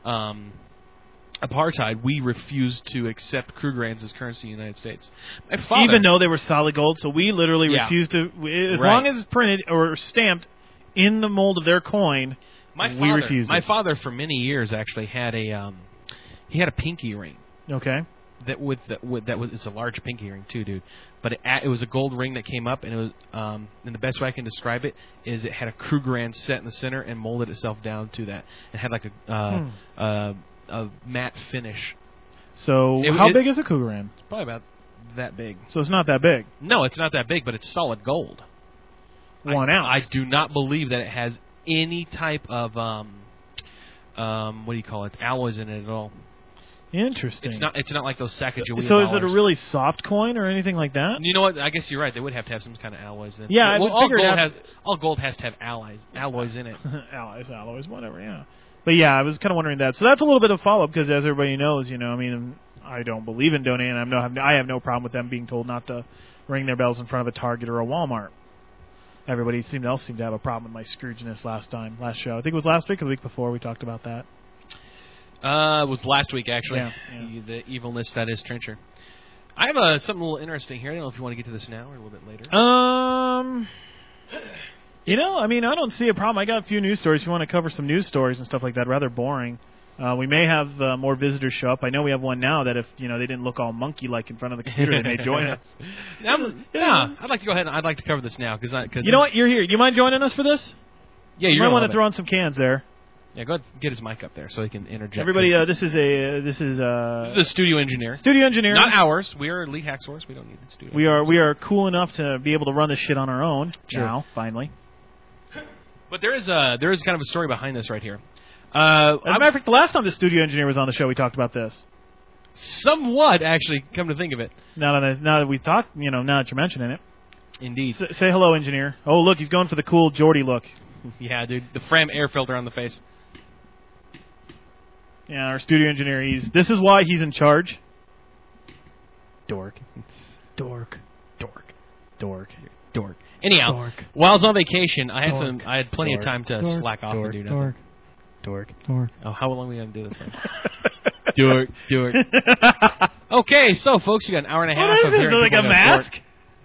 apartheid. We refused to accept Krugerrands as currency in the United States. My father,
even though they were solid gold, so we literally refused to... As long as it's printed or stamped in the mold of their coin...
My father, for many years, actually had a pinky ring.
Okay.
That was it's a large pinky ring too, dude. But it was a gold ring that came up, and it was and the best way I can describe it is it had a Krugerrand set in the center and molded itself down to that. It had like a matte finish.
So how big is a Krugerrand?
It's probably about that big.
So it's not that big.
No, it's not that big, but it's solid gold.
1 ounce.
I do not believe that it has any type of what do you call it? Alloys in it at all.
Interesting.
It's not like those Sacagawea
So
dollars.
is it a really soft coin or anything like that?
You know what? I guess you're right. They would have to have some kind of alloys in it.
Yeah,
all gold has to have alloys in it.
alloys, whatever. Yeah. But yeah, I was kind of wondering that. So that's a little bit of follow up because as everybody knows, I don't believe in donating. I have no problem with them being told not to ring their bells in front of a Target or a Walmart. Everybody else seemed to have a problem with my Scroogeness last show. I think it was last week or the week before we talked about that.
It was last week, actually.
Yeah.
The evilness that is Trencher. I have something a little interesting here. I don't know if you want to get to this now or a little bit later.
I don't see a problem. I got a few news stories. If you want to cover some news stories and stuff like that, rather boring. We may have more visitors show up. I know we have one now that if they didn't look all monkey-like in front of the computer, they may join us.
I'd like to go ahead and I'd like to cover this now because
you know what? You're here. Do you mind joining us for this?
Yeah,
you might want to throw on some cans there.
Yeah, go ahead and get his mic up there so he can interject.
Everybody, this is a
studio engineer.
Studio engineer.
Not ours. We are Elite Hack Source. We don't need a studio.
We are cool enough to be able to run this shit on our own now, finally.
But there is kind of a story behind this right here.
As a matter of fact, the last time the studio engineer was on the show, we talked about this.
Somewhat, actually, come to think of it.
Now that we talked, now that you're mentioning it.
Indeed.
Say hello, engineer. Oh, look, he's going for the cool Geordie look.
Yeah, dude. The Fram air filter on the face.
Yeah, our studio engineer, this is why he's in charge. Dork.
Anyhow, while I was on vacation, I had plenty of time to slack off and do nothing.
Dork.
Oh, how long are we going to do this thing? Dork. Okay, so, folks, you got an hour and a half of
Is
hearing
it like a
people
mask?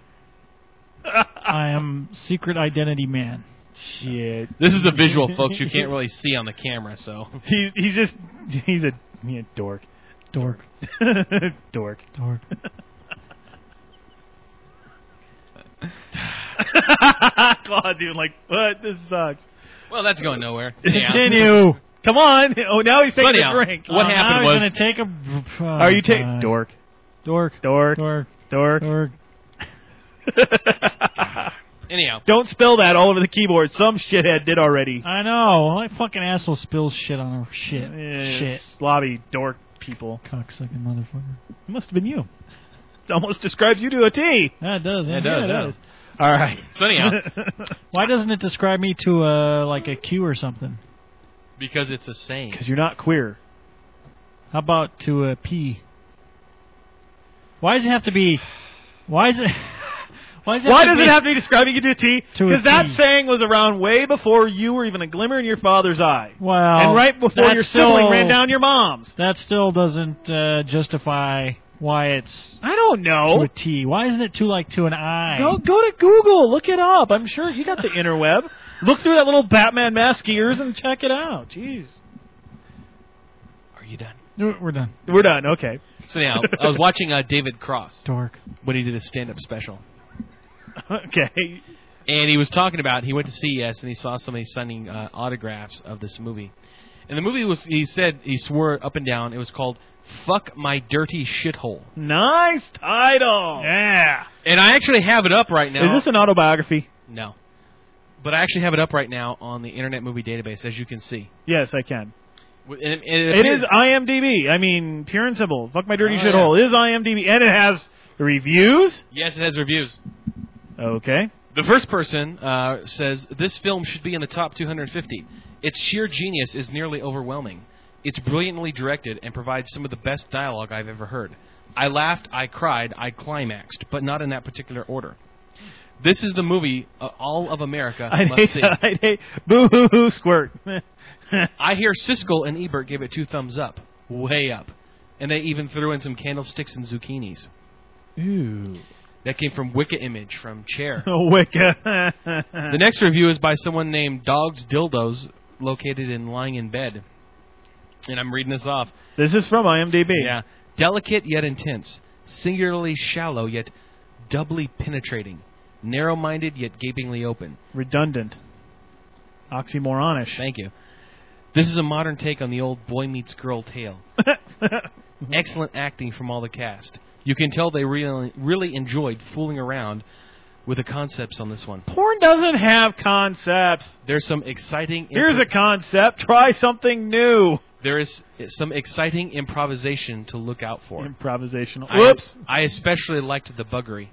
I am secret identity man.
Shit.
This is a visual, folks. You can't really see on the camera, so.
He's a dork. Dork. God, dude, what? This sucks.
Well, that's going nowhere.
Continue. Come on. Oh, now he's taking a drink.
What happened
was...
was...
going to take a...
Are you taking... Dork.
Anyhow.
Don't spill that all over the keyboard. Some shithead did already.
I know. My fucking asshole spills shit on her shit.
Shit. Slobby dork people.
Cocksucking motherfucker.
It must have been you. It almost describes you to a T.
Yeah, it does.
Yeah, it does.
All right.
So anyhow.
Why doesn't it describe me to a Q or something?
Because it's a saying.
Because you're not queer.
How about to a P? Why does it have to be... Why does it
have to be describing you to a T? Because that saying was around way before you were even a glimmer in your father's eye.
Well,
and right before your sibling ran down your mom's.
That still doesn't justify why it's...
I don't know.
To a T. Why isn't it to an I?
Go to Google. Look it up. I'm sure you got the interweb. Look through that little Batman mask ears and check it out. Jeez.
Are you done?
We're done.
We're done. Okay.
So now, I was watching David Cross.
Dork.
When he did his stand-up special.
Okay.
And he was talking about, he went to CES and he saw somebody signing autographs of this movie. And the movie was, he swore up and down, it was called Fuck My Dirty Shithole.
Nice title. Yeah.
And I actually have it up right now.
Is this an autobiography?
No. But I actually have it up right now on the Internet Movie Database, as you can see.
Yes, I can.
It
is IMDb. I mean, pure and simple. Fuck My Dirty Shithole. It is IMDb. And it has reviews?
Yes, it has reviews.
Okay.
The first person says, this film should be in the top 250. Its sheer genius is nearly overwhelming. It's brilliantly directed and provides some of the best dialogue I've ever heard. I laughed, I cried, I climaxed, but not in that particular order. This is the movie all of America must see.
I'd hate boo-hoo-hoo squirt.
I hear Siskel and Ebert gave it 2 thumbs up. Way up. And they even threw in some candlesticks and zucchinis.
Ooh.
That came from Wicca Image, from Chair.
Wicca.
The next review is by someone named Dogs Dildos, located in Lying in Bed. And I'm reading this off.
This is from IMDb.
Yeah. Delicate yet intense. Singularly shallow yet doubly penetrating. Narrow-minded yet gapingly open.
Redundant. Oxymoronish.
Thank you. This is a modern take on the old boy meets girl tale. Excellent acting from all the cast. You can tell they really enjoyed fooling around with the concepts on this one.
Porn doesn't have concepts.
There's some exciting...
Here's a concept. Try something new.
There is some exciting improvisation to look out for.
Improvisational. Whoops.
I especially liked the buggery.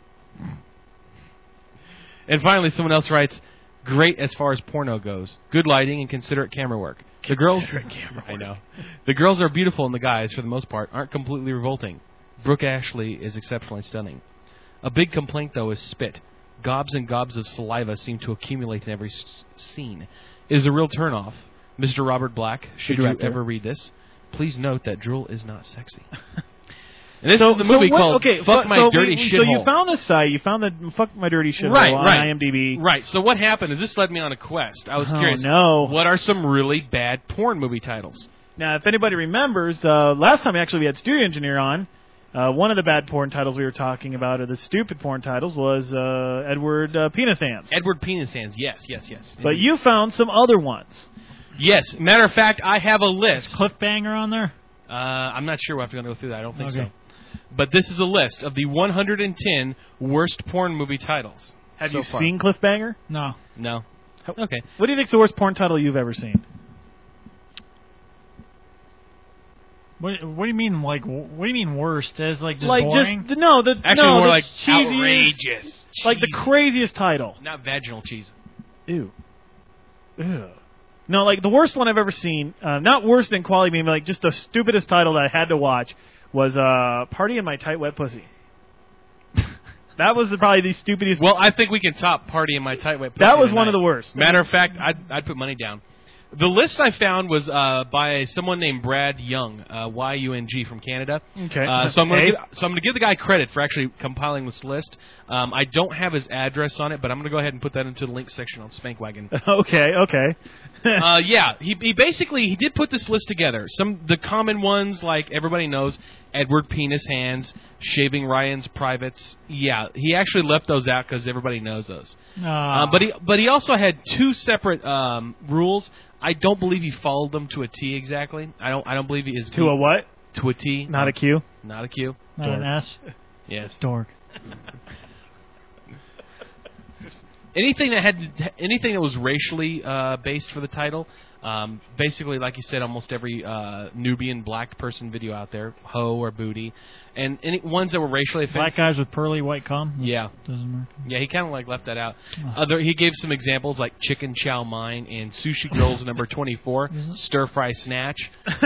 And finally, someone else writes, great as far as porno goes. Good lighting and considerate camera work. The girls... I know. The girls are beautiful and the guys, for the most part, aren't completely revolting. Brooke Ashley is exceptionally stunning. A big complaint, though, is spit. Gobs and gobs of saliva seem to accumulate in every scene. It is a real turnoff. Mr. Robert Black, should you ever read this, please note that drool is not sexy. And this is the movie called Fuck My Dirty Shithole.
So you found this site. You found the Fuck My Dirty Shithole on IMDb.
Right. So what happened is this led me on a quest. I was curious.
No.
What are some really bad porn movie titles?
Now, if anybody remembers, last time actually we had Studio Engineer on. One of the bad porn titles we were talking about, or the stupid porn titles, was Edward Penis Hands.
Edward Penis Hands, yes.
But you found some other ones.
Yes. Matter of fact, I have a list.
Cliffbanger on there?
I'm not sure we're going to go through that. I don't think
Okay.
so. But this is a list of the 110 worst porn movie titles.
Have
so
you
far.
seen Cliffbanger?
No.
No. Okay.
What do you think's the worst porn title you've ever seen?
What do you mean? What do you mean worst? As like just
Like
boring?
just no, the
Actually,
no,
more
the
like
cheesiest,
outrageous.
like the craziest title.
Not vaginal cheese.
Ew. Ew. No, like the worst one I've ever seen. Not worst in quality, maybe like just the stupidest title that I had to watch was "Party in My Tight Wet Pussy." That was probably the stupidest.
Well, I think we can top Party in My Tight Wet Pussy.
That was one
tonight.
of the worst.
Matter of fact, I'd put money down. The list I found was by someone named Brad Young, Y-U-N-G from Canada.
Okay.
So I'm going to give the guy credit for actually compiling this list. I don't have his address on it, but I'm going to go ahead and put that into the link section on Spankwagon.
Okay.
Yeah, he basically did put this list together. The common ones, like everybody knows, Edward Penis Hands, Shaving Ryan's Privates. Yeah, he actually left those out because everybody knows those. But he also had two separate rules. I don't believe he followed them to a T exactly. I don't believe he is
To a what?
To a T.
Not a Q.
Not a Q.
Not an S?
Yes.
Dork.
Anything that was racially based for the title, basically, like you said, almost every Nubian black person video out there, hoe or booty, and any ones that were racially offensive.
Black guys with pearly white cum?
Yeah.
Doesn't work.
Yeah, he kind of like left that out.
Oh.
He gave some examples like Chicken Chow Mein and Sushi Girls number 24, Stir Fry Snatch.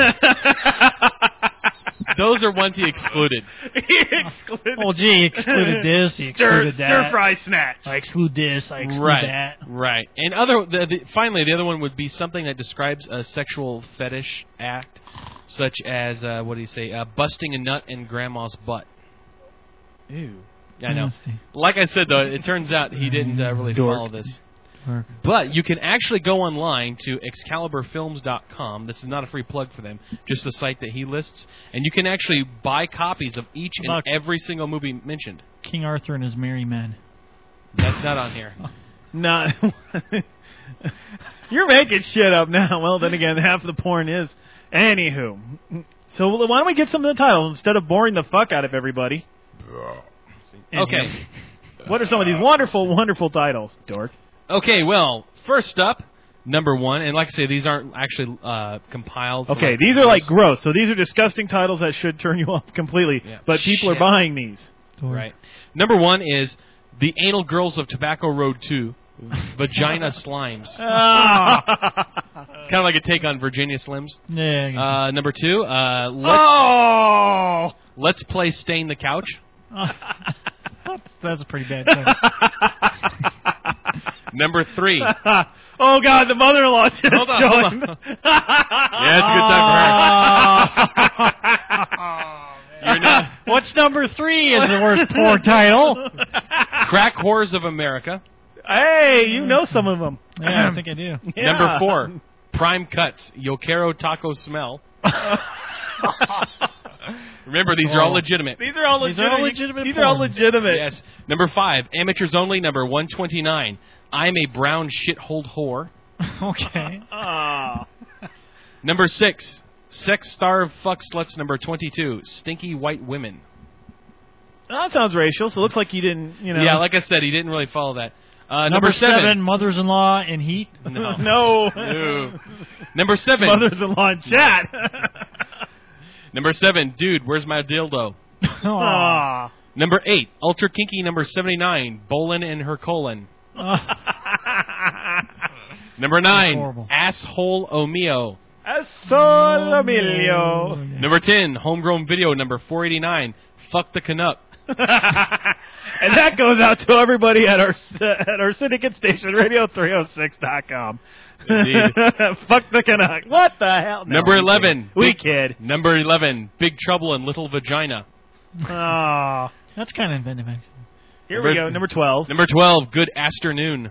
Those are ones he excluded.
Oh, gee, he excluded this, he excluded that.
Stir fry snatch.
I exclude this, I exclude that.
Right. And finally, the other one would be something that describes a sexual fetish act, such as, what do you say, busting a nut in grandma's butt.
Ew.
I know.
Nasty.
Like I said, though, it turns out he didn't really follow this. But you can actually go online to ExcaliburFilms.com. This is not a free plug for them, just the site that he lists. And you can actually buy copies of each and every single movie mentioned.
King Arthur and his merry men.
That's not on here.
Not. You're making shit up now. Well, then again, half the porn is. Anywho. So why don't we get some of the titles instead of boring the fuck out of everybody?
Okay.
What are some of these wonderful, wonderful titles, Dork?
Okay, well, first up, number one, and like I say, these aren't actually compiled.
Okay, these are like gross, so these are disgusting titles that should turn you off completely, but people are buying these.
Right. Number one is The Anal Girls of Tobacco Road 2, Vagina Slimes. Kind of like a take on Virginia Slims.
Yeah.
Number two, Let's Play Stain the Couch.
That's a pretty bad title.
Number three.
Oh, God, the mother-in-law just joined.
Yeah, it's a good time for her. You're not.
What's number three is the worst porn title?
Crack Whores of America.
Hey, you know some of them.
Yeah, I think I do.
Yeah.
Number four, Prime Cuts, Yo Quiero Taco Smell. Remember, these are all legitimate.
These are all legitimate. These are all legitimate.
Yes. Number five, Amateurs Only, number 129. I'm a brown shithole whore.
Okay.
Number six, Sex Starved Fuck Sluts, number 22. Stinky White Women.
That sounds racial, so it looks like you didn't,
Yeah, like I said, he didn't really follow that.
Number seven, Mothers-in-Law in Heat.
No. Number seven.
Mothers-in-Law in Chat.
Number seven, Dude, Where's My Dildo?
Aww.
Number eight, Ultra Kinky, number 79. Bolin and her colon. Number nine, Asshole Omeo.
Asshole Emilio.
Number 10, Homegrown Video, number 489. Fuck the Canuck.
And that goes out to everybody at our syndicate station, radio306.com. Fuck the Canuck. What the hell? No,
Number 11.
We kid.
Number 11, Big Trouble in Little Vagina.
Oh.
That's kind of inventive.
Here we go. Number 12.
Number 12, Good Afternoon.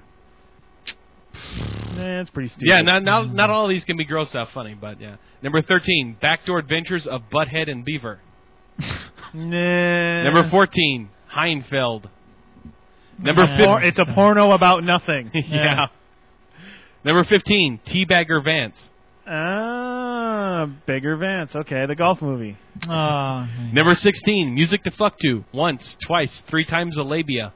That's pretty stupid.
Yeah, not all of these can be gross out funny, but yeah. Number 13, Backdoor Adventures of Butthead and Beaver.
Nah.
Number 14, Heinfeld. Number 15.
It's a porno about nothing.
Yeah. Number 15, Teabagger Vance.
Bigger Vance. Okay, the golf movie.
Number 16, Music to Fuck To. Once, twice, 3 times a labia.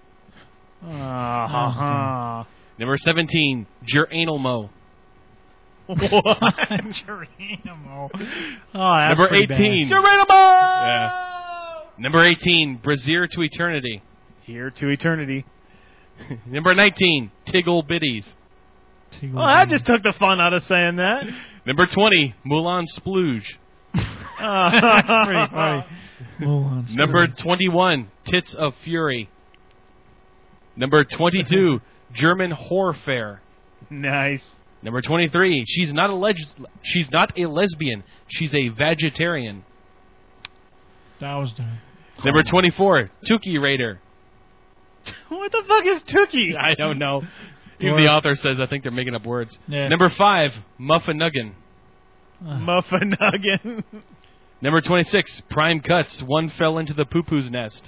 Uh-huh.
Number 17, Geronimo.
What?
Geronimo. Oh, that's
Number
pretty
18.
bad.
Geronimo!
Yeah. Number 18, Brazier to Eternity.
Here to eternity.
Number 19, Tiggle Bitties.
Well, I just took the fun out of saying that.
Number 20, Mulan Splooge.
That's pretty funny. Mulan
Number
Splooge.
21, Tits of Fury. Number 22, German Horror Fair.
Nice.
Number 23, she's not a lesbian. She's a vegetarian.
That was the...
Number 24, Tookie Raider.
What the fuck is Tookie?
I don't know. Even the author says I think they're making up words.
Yeah.
Number 5, Muffinuggin.
Muffinuggin.
Number 26, Prime Cuts. One fell into the poo-poo's nest.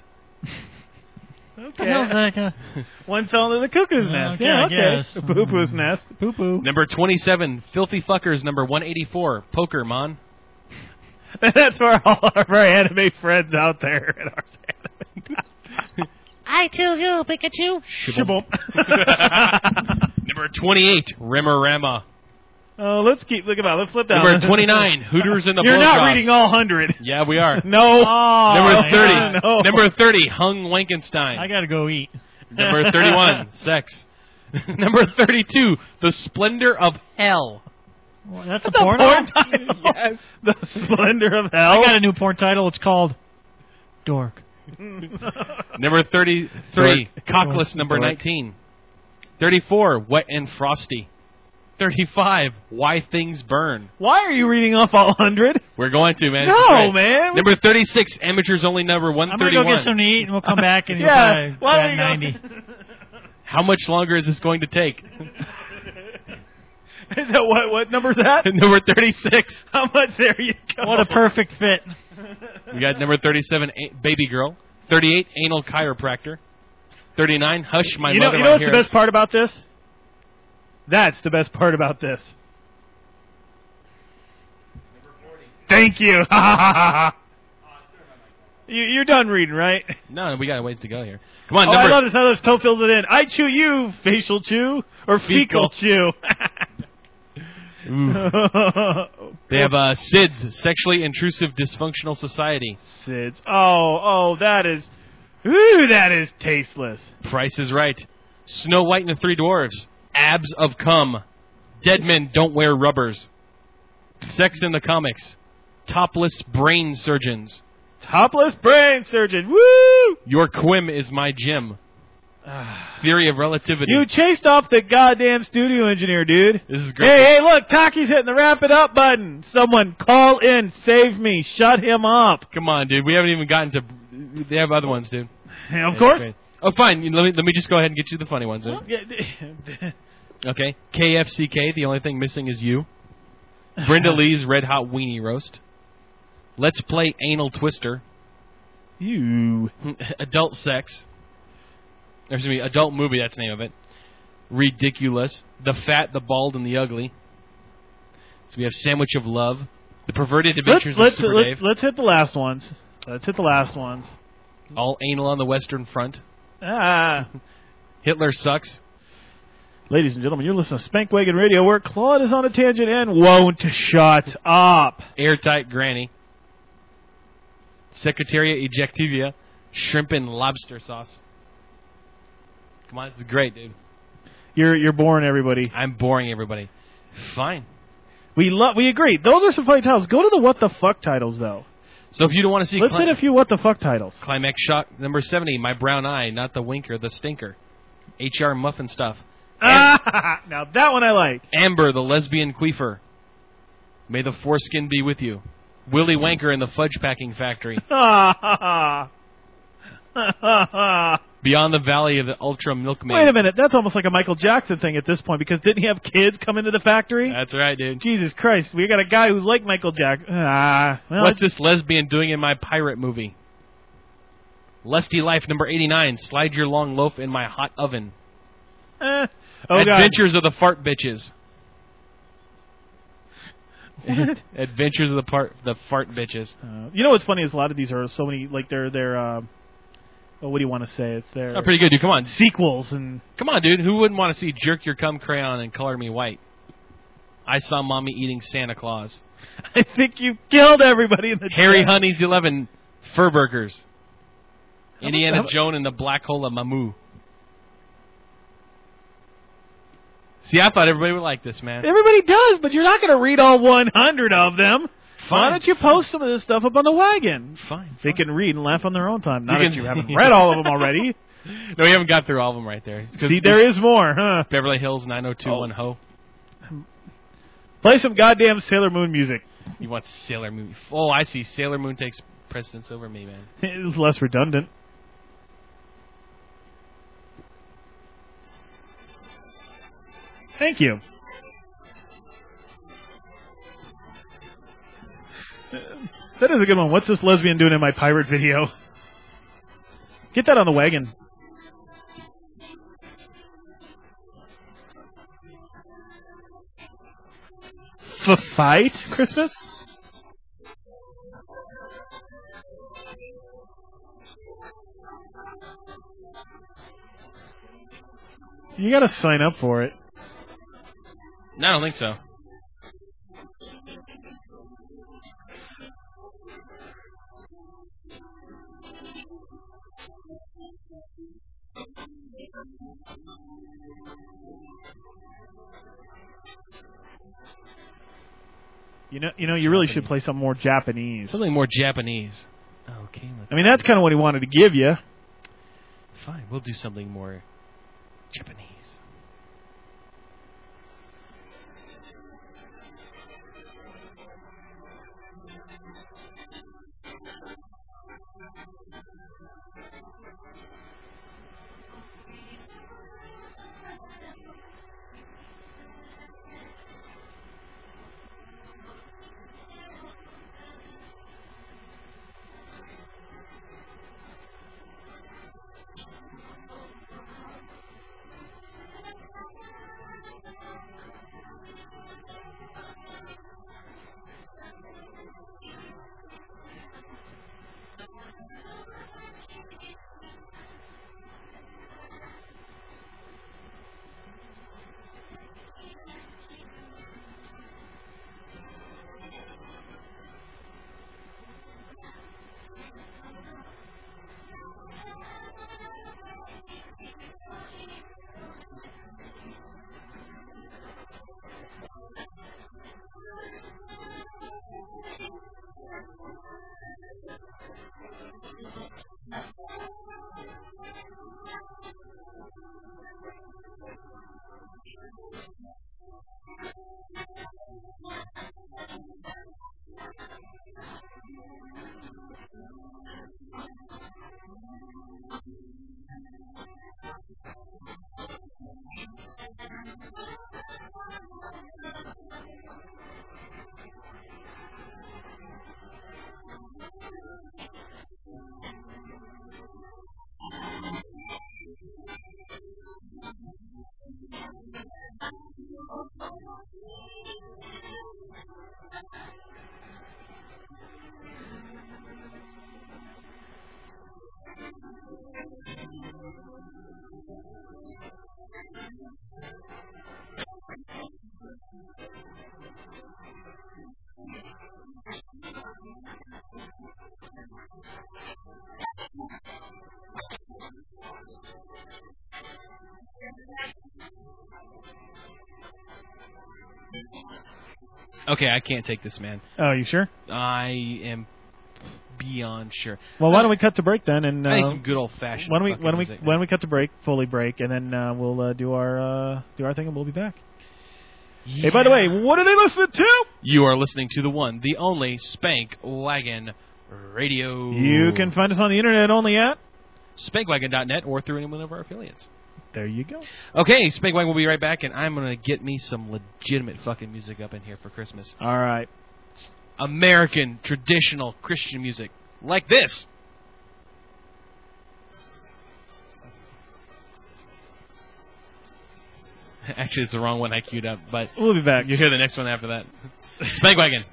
Okay. One fell into the cuckoo's nest.
Okay,
Yeah,
I
okay.
guess.
The poo-poo's nest.
Poo-poo.
Number 27, Filthy Fuckers. Number 184, Poker Mon.
That's for all of our anime friends out there at our anime.
I choose you, Pikachu.
Shaboom.
Number 28, Rimorama.
Let's flip down.
Number 29, Hooters and the
You're not
Blowjobs.
reading all 100.
Yeah, we are.
No.
Number 30,
no.
Number 30, Hung Wankenstein.
I gotta go eat.
Number 31, Sex. Number 32, The Splendor of Hell.
Well, that's a
That's a
porn
porn
title?
Yes. The Splendor of Hell.
I got a new porn title. It's called Dork.
Number 33, Cockless. Number
Dork.
19. 34, Wet and Frosty. 35, Why Things Burn.
Why are you reading off all 100?
We're going to, man.
No,
It's great.
man.
Number 36, Amateurs Only. Number
I'm gonna
131.
go get something to eat, and we'll come back and
Yeah.
you'll
Why
buy
don't you
90.
How much longer is this going to take?
Is that what number's that?
Number 36.
How much there you go?
What a perfect fit.
We got number 37, Baby Girl. 38, Anal Chiropractor. 39, Hush My
You
Mother.
know what's the best part about this? That's the best part about this. Thank you. You're done reading, right?
No, we got a ways to go here. Come on,
I
number.
love this how this toe fills it in. I chew you, facial chew, or fecal chew.
They have SIDS, Sexually Intrusive Dysfunctional Society.
SIDS. That is tasteless.
Price is Right. Snow White and the Three Dwarfs. Abs of Cum. Dead Men Don't Wear Rubbers. Sex in the Comics. Topless Brain Surgeons.
Topless brain surgeon. Woo!
Your Quim is My Gym. Theory of Relativity.
You chased off the goddamn studio engineer, dude.
This is great.
Hey, look, Taki's hitting the wrap it up button. Someone call in, save me, shut him up.
Come on, dude. We haven't even gotten to. They have other ones, dude.
Yeah, of course.
Great. Oh, fine. Let me just go ahead and get you the funny ones. Then. Okay. KFCK. The only thing missing is you. Brenda Lee's Red Hot Weenie Roast. Let's Play Anal Twister.
You.
Adult Sex. Or, excuse me, Adult Movie, that's the name of it. Ridiculous. The Fat, the Bald, and the Ugly. So we have Sandwich of Love. The Perverted Adventures of Super Dave.
Let's hit the last ones.
All Anal on the Western Front.
Ah.
Hitler Sucks.
Ladies and gentlemen, you're listening to Spank Wagon Radio, where Claude is on a tangent and won't shut up.
Airtight Granny. Secretaria Ejectivia. Shrimp and Lobster Sauce. Come on, this is great, dude.
You're boring everybody.
I'm boring everybody. Fine.
We agree. Those are some funny titles. Go to the what the fuck titles though.
So if you don't want to see,
let's hit a few what the fuck titles.
Climax Shock number 70. My Brown Eye, Not the Winker, the Stinker. HR Muffin Stuff.
Now that one I like.
Amber, the Lesbian Queefer. May the foreskin be with you. Willy Wanker and the Fudge Packing Factory. Beyond the Valley of the Ultra Milkmaid.
Wait a minute, that's almost like a Michael Jackson thing at this point, because didn't he have kids come into the factory?
That's right, dude.
Jesus Christ, we got a guy who's like Michael Jackson.
What's this lesbian doing in my pirate movie? Lusty Life number 89. Slide your long loaf in my hot oven.
Oh,
Adventures of the Fart Bitches. Adventures of the Fart Bitches.
You know what's funny is a lot of these are so many, like they're what do you want to say? It's their
pretty good, dude. Come on.
Sequels and...
Come on, dude. Who wouldn't want to see Jerk Your Cum Crayon and Color Me White? I Saw Mommy Eating Santa Claus.
I think you killed everybody in the
Harry
chat.
Honey's 11 Fur Burgers. Indiana Jones and the Black Hole of Mamu. See, I thought everybody would like this, man.
Everybody does, but you're not going to read all 100 of them.
Fine.
Why don't you post some of this stuff up on the wagon?
Fine.
They can read and laugh on their own time. Not that you haven't read all of them already.
No, we haven't got through all of them right there.
See, there is more, huh?
Beverly Hills 90210 Ho.
Play some goddamn Sailor Moon music.
You want Sailor Moon? Oh, I see. Sailor Moon takes precedence over me, man.
It's less redundant. Thank you. That is a good one. What's this lesbian doing in my pirate video? Get that on the wagon. Fight Christmas? You gotta sign up for it.
No, I don't think so.
You really should play something more Japanese.
Something more Japanese. Okay.
I mean, that's kind of what he wanted to give you.
Fine, we'll do something more Japanese. Okay, I can't take this, man.
Oh, you sure?
I am beyond sure.
Well, why don't we cut to break then? And
I need some good old fashioned.
When we cut to break, fully break, and then we'll do our thing, and we'll be back. Yeah. Hey, by the way, what are they listening to?
You are listening to the one, the only Spank Wagon Radio.
You can find us on the internet only at
spankwagon.net or through any one of our affiliates.
There you go.
Okay, Spank Wagon will be right back, and I'm going to get me some legitimate fucking music up in here for Christmas.
All right.
American, traditional Christian music. Like this. Actually, it's the wrong one I queued up, but
we'll be back.
You'll hear the next one after that. Spankwagon.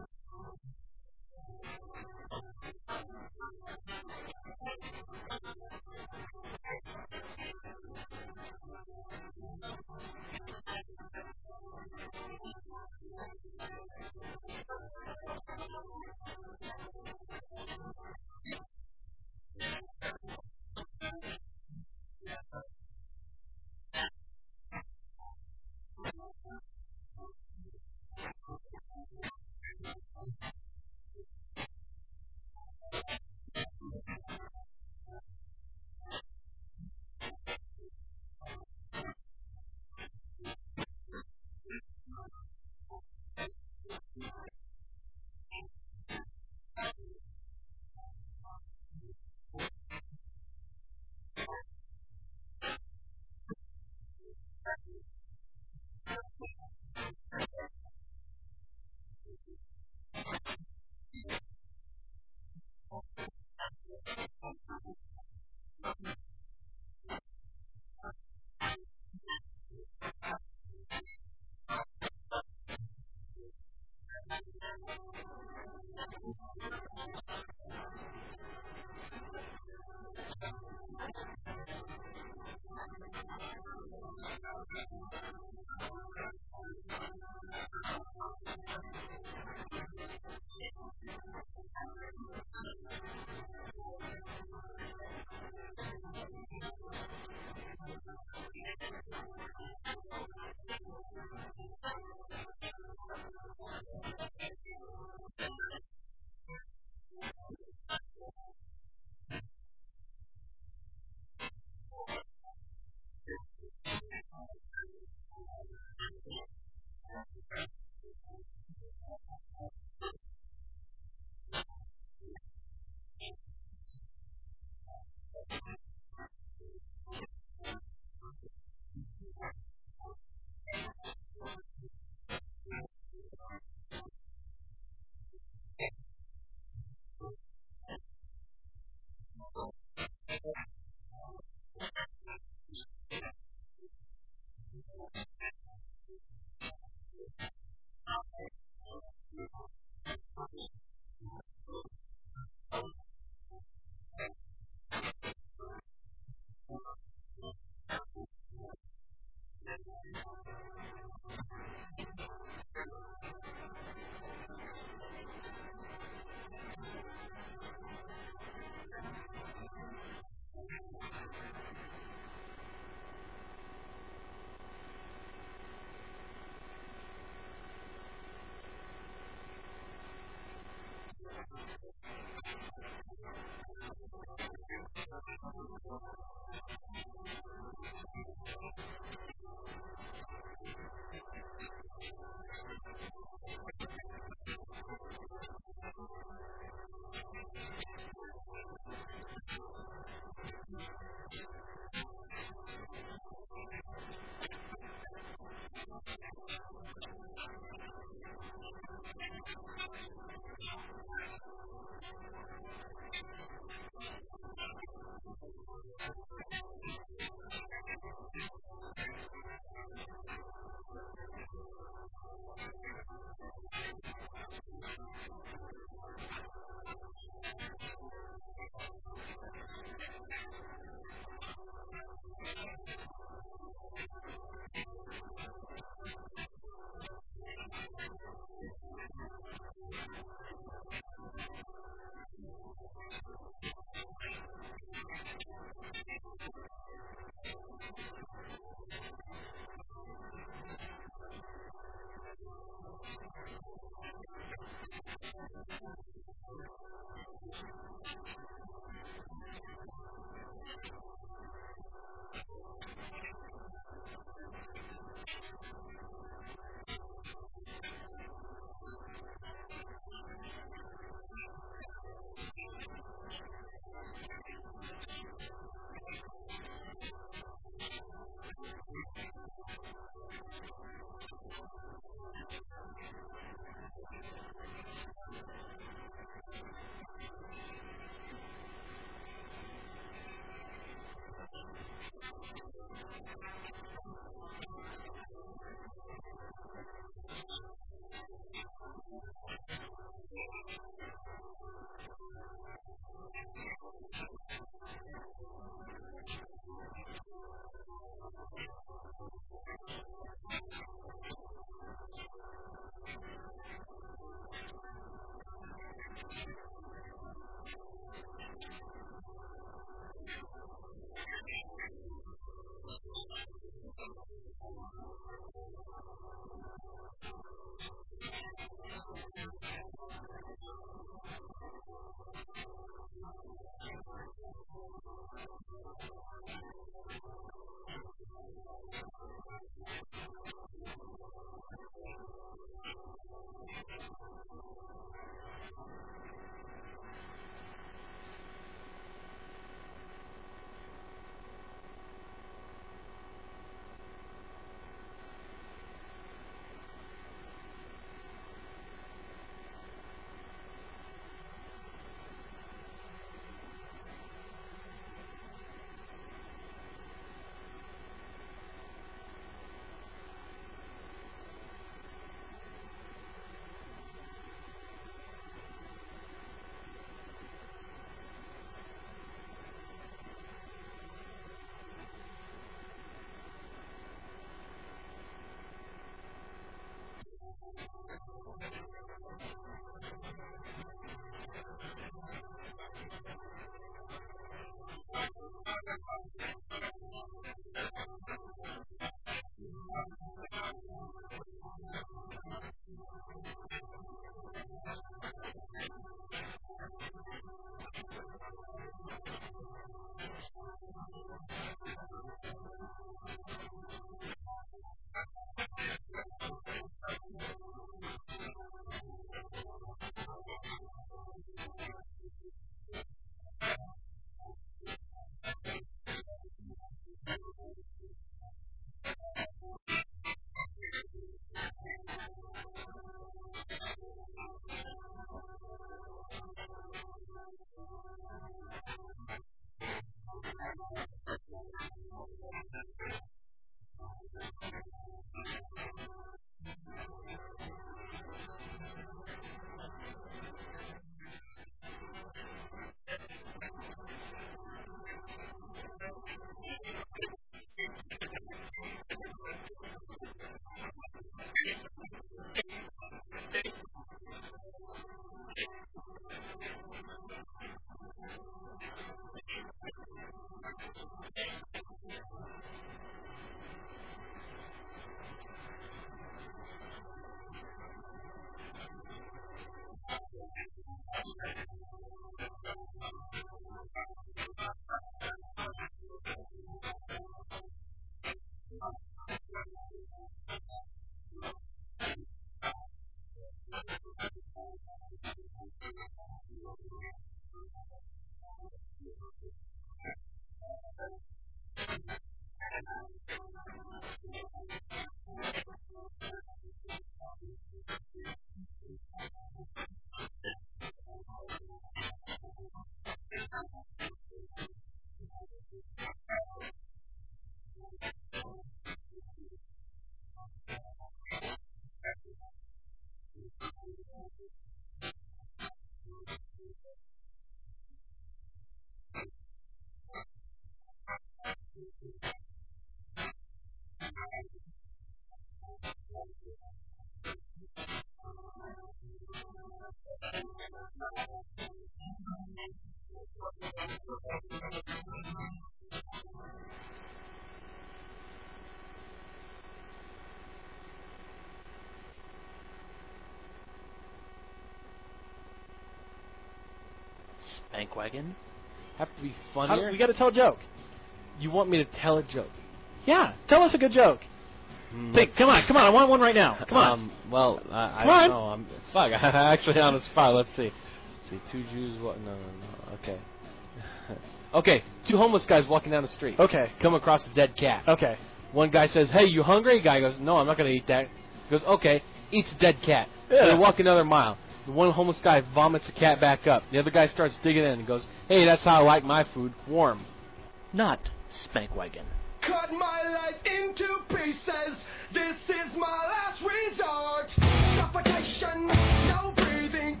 Spank Wagon.
Have to be funnier?
We got to tell a joke.
You want me to tell a joke?
Yeah, tell us a good joke. Think, come on, I want one right now. Come on.
Well, I don't know. Fuck, I'm actually on the spot. Let's see. Two Jews. What? No. Okay. Okay, two homeless guys walking down the street.
Okay.
Come across a dead cat.
Okay.
One guy says, "Hey, you hungry?" Guy goes, "No, I'm not going to eat that." He goes, "Okay." Eats a dead cat.
Yeah.
They walk another mile. The one homeless guy vomits the cat back up. The other guy starts digging in and goes, "Hey, that's how I like my food, warm."
Not Spank Wagon.
Cut my life into pieces. This is my last resort. Suffocation, no breathing.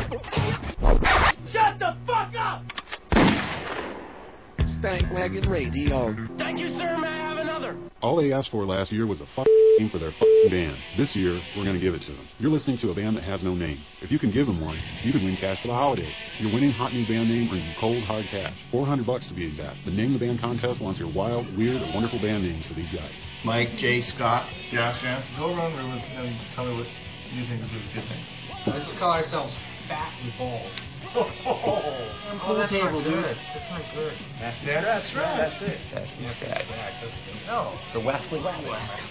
Shut the fuck up!
Spank Wagon Radio.
Thank you, sir. May I have another?
All they asked for last year was a name for their band. This year, we're going to give it to them. You're listening to a band that has no name. If you can give them one, you can win cash for the holiday. Your winning hot new band name earns you cold, hard cash. $400 to be exact. The Name the Band contest wants your wild, weird, and wonderful band names for these guys.
Mike J. Scott.
Yeah, Shan. Go around rumors and tell me what you think is a good thing.
Let's just call ourselves Fat and Bald.
Oh, that's
table,
not
dude.
good.
That's not good.
That's the
That's
scratch.
right.
That's it. That's the scratch.
No.
The Wesley Wagon.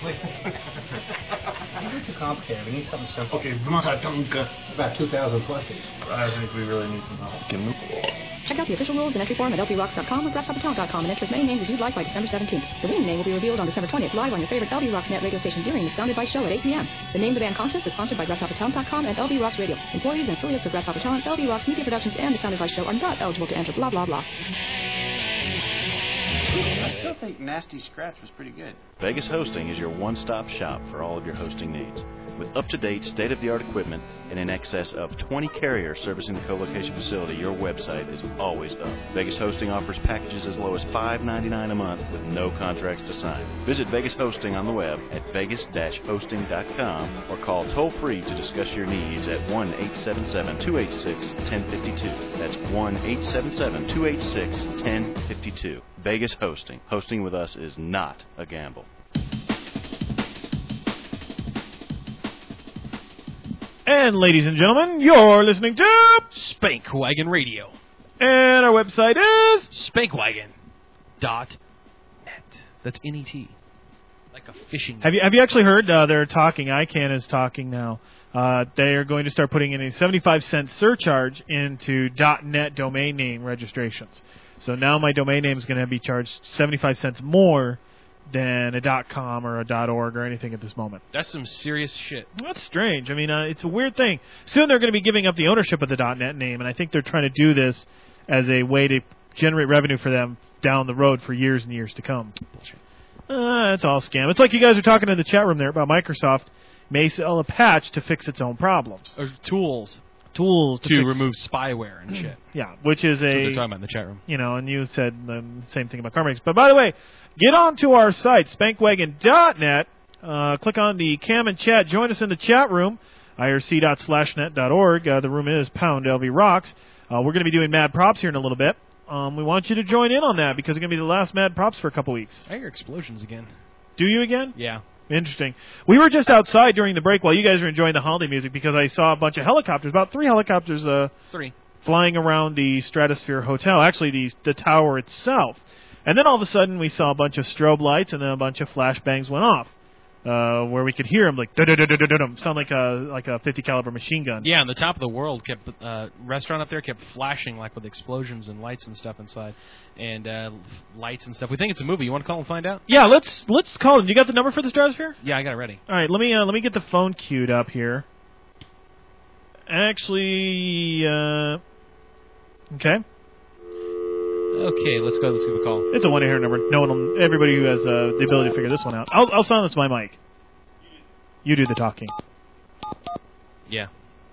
These are too complicated. We need something simple.
Okay, Buta Tunka.
About 2,000 plus these.
I think we really need some help.
Check out the official rules and entry form at lbrocks.com or grasshoppertown.com and enter as many names as you'd like by December 17th. The winning name will be revealed on December 20th live on your favorite LB Rocks Net radio station during the Sound Advice Show at 8 p.m. The Name the Band contest is sponsored by grasshoppertown.com and LB Rocks Radio. Employees and affiliates of Grasshopper Town, LB Rocks Media Productions, and the Sound Advice Show are not eligible to enter blah, blah, blah.
I still think Nasty Scratch was pretty good.
Vegas Hosting is your one-stop shop for all of your hosting needs. With up-to-date, state-of-the-art equipment and in excess of 20 carriers servicing the co-location facility, your website is always up. Vegas Hosting offers packages as low as $5.99 a month with no contracts to sign. Visit Vegas Hosting on the web at vegas-hosting.com or call toll-free to discuss your needs at 1-877-286-1052. That's 1-877-286-1052. Vegas Hosting. Hosting with us is not a gamble.
And ladies and gentlemen, you're listening to
Spank Wagon Radio.
And our website is
SpankWagon.net. That's N-E-T. Like a fishing.
Have you actually heard they're talking? ICANN is talking now. They are going to start putting in a 75-cent surcharge into .net domain name registrations. So now my domain name is going to be charged 75 cents more than a .com or a .org or anything at this moment.
That's some serious shit.
That's strange. I mean, it's a weird thing. Soon they're going to be giving up the ownership of the .net name, and I think they're trying to do this as a way to generate revenue for them down the road for years and years to come. It's all scam. It's like you guys are talking in the chat room there about Microsoft may sell a patch to fix its own problems.
Or tools
to
remove spyware and shit.
Yeah, which is
That's what they're talking about in the chat room.
You know, and you said the same thing about CarMax. But by the way, get on to our site, spankwagon.net. Click on the cam and chat. Join us in the chat room, irc.net.org. The room is #LV Rocks. We're going to be doing Mad Props here in a little bit. We want you to join in on that because it's going to be the last Mad Props for a couple weeks.
I hear explosions again.
Do you again?
Yeah.
Interesting. We were just outside during the break while you guys were enjoying the holiday music because I saw a bunch of helicopters, about 3 helicopters flying around the Stratosphere Hotel, actually the tower itself. And then all of a sudden we saw a bunch of strobe lights and then a bunch of flashbangs went off. Where we could hear them like sound like a 50 caliber machine gun.
Yeah, and the top of the world kept restaurant up there kept flashing like with explosions and lights and stuff inside, and lights and stuff. We think it's a movie. You want to call and find out?
Yeah, let's call them. You got the number for the Stratosphere?
Yeah, I got it ready.
All right, let me get the phone queued up here. Actually, okay.
Okay, let's go. Let's give a call.
It's a 1-800 number. No one, everybody who has the ability to figure this one out. I'll silence my mic. You do the talking.
Yeah.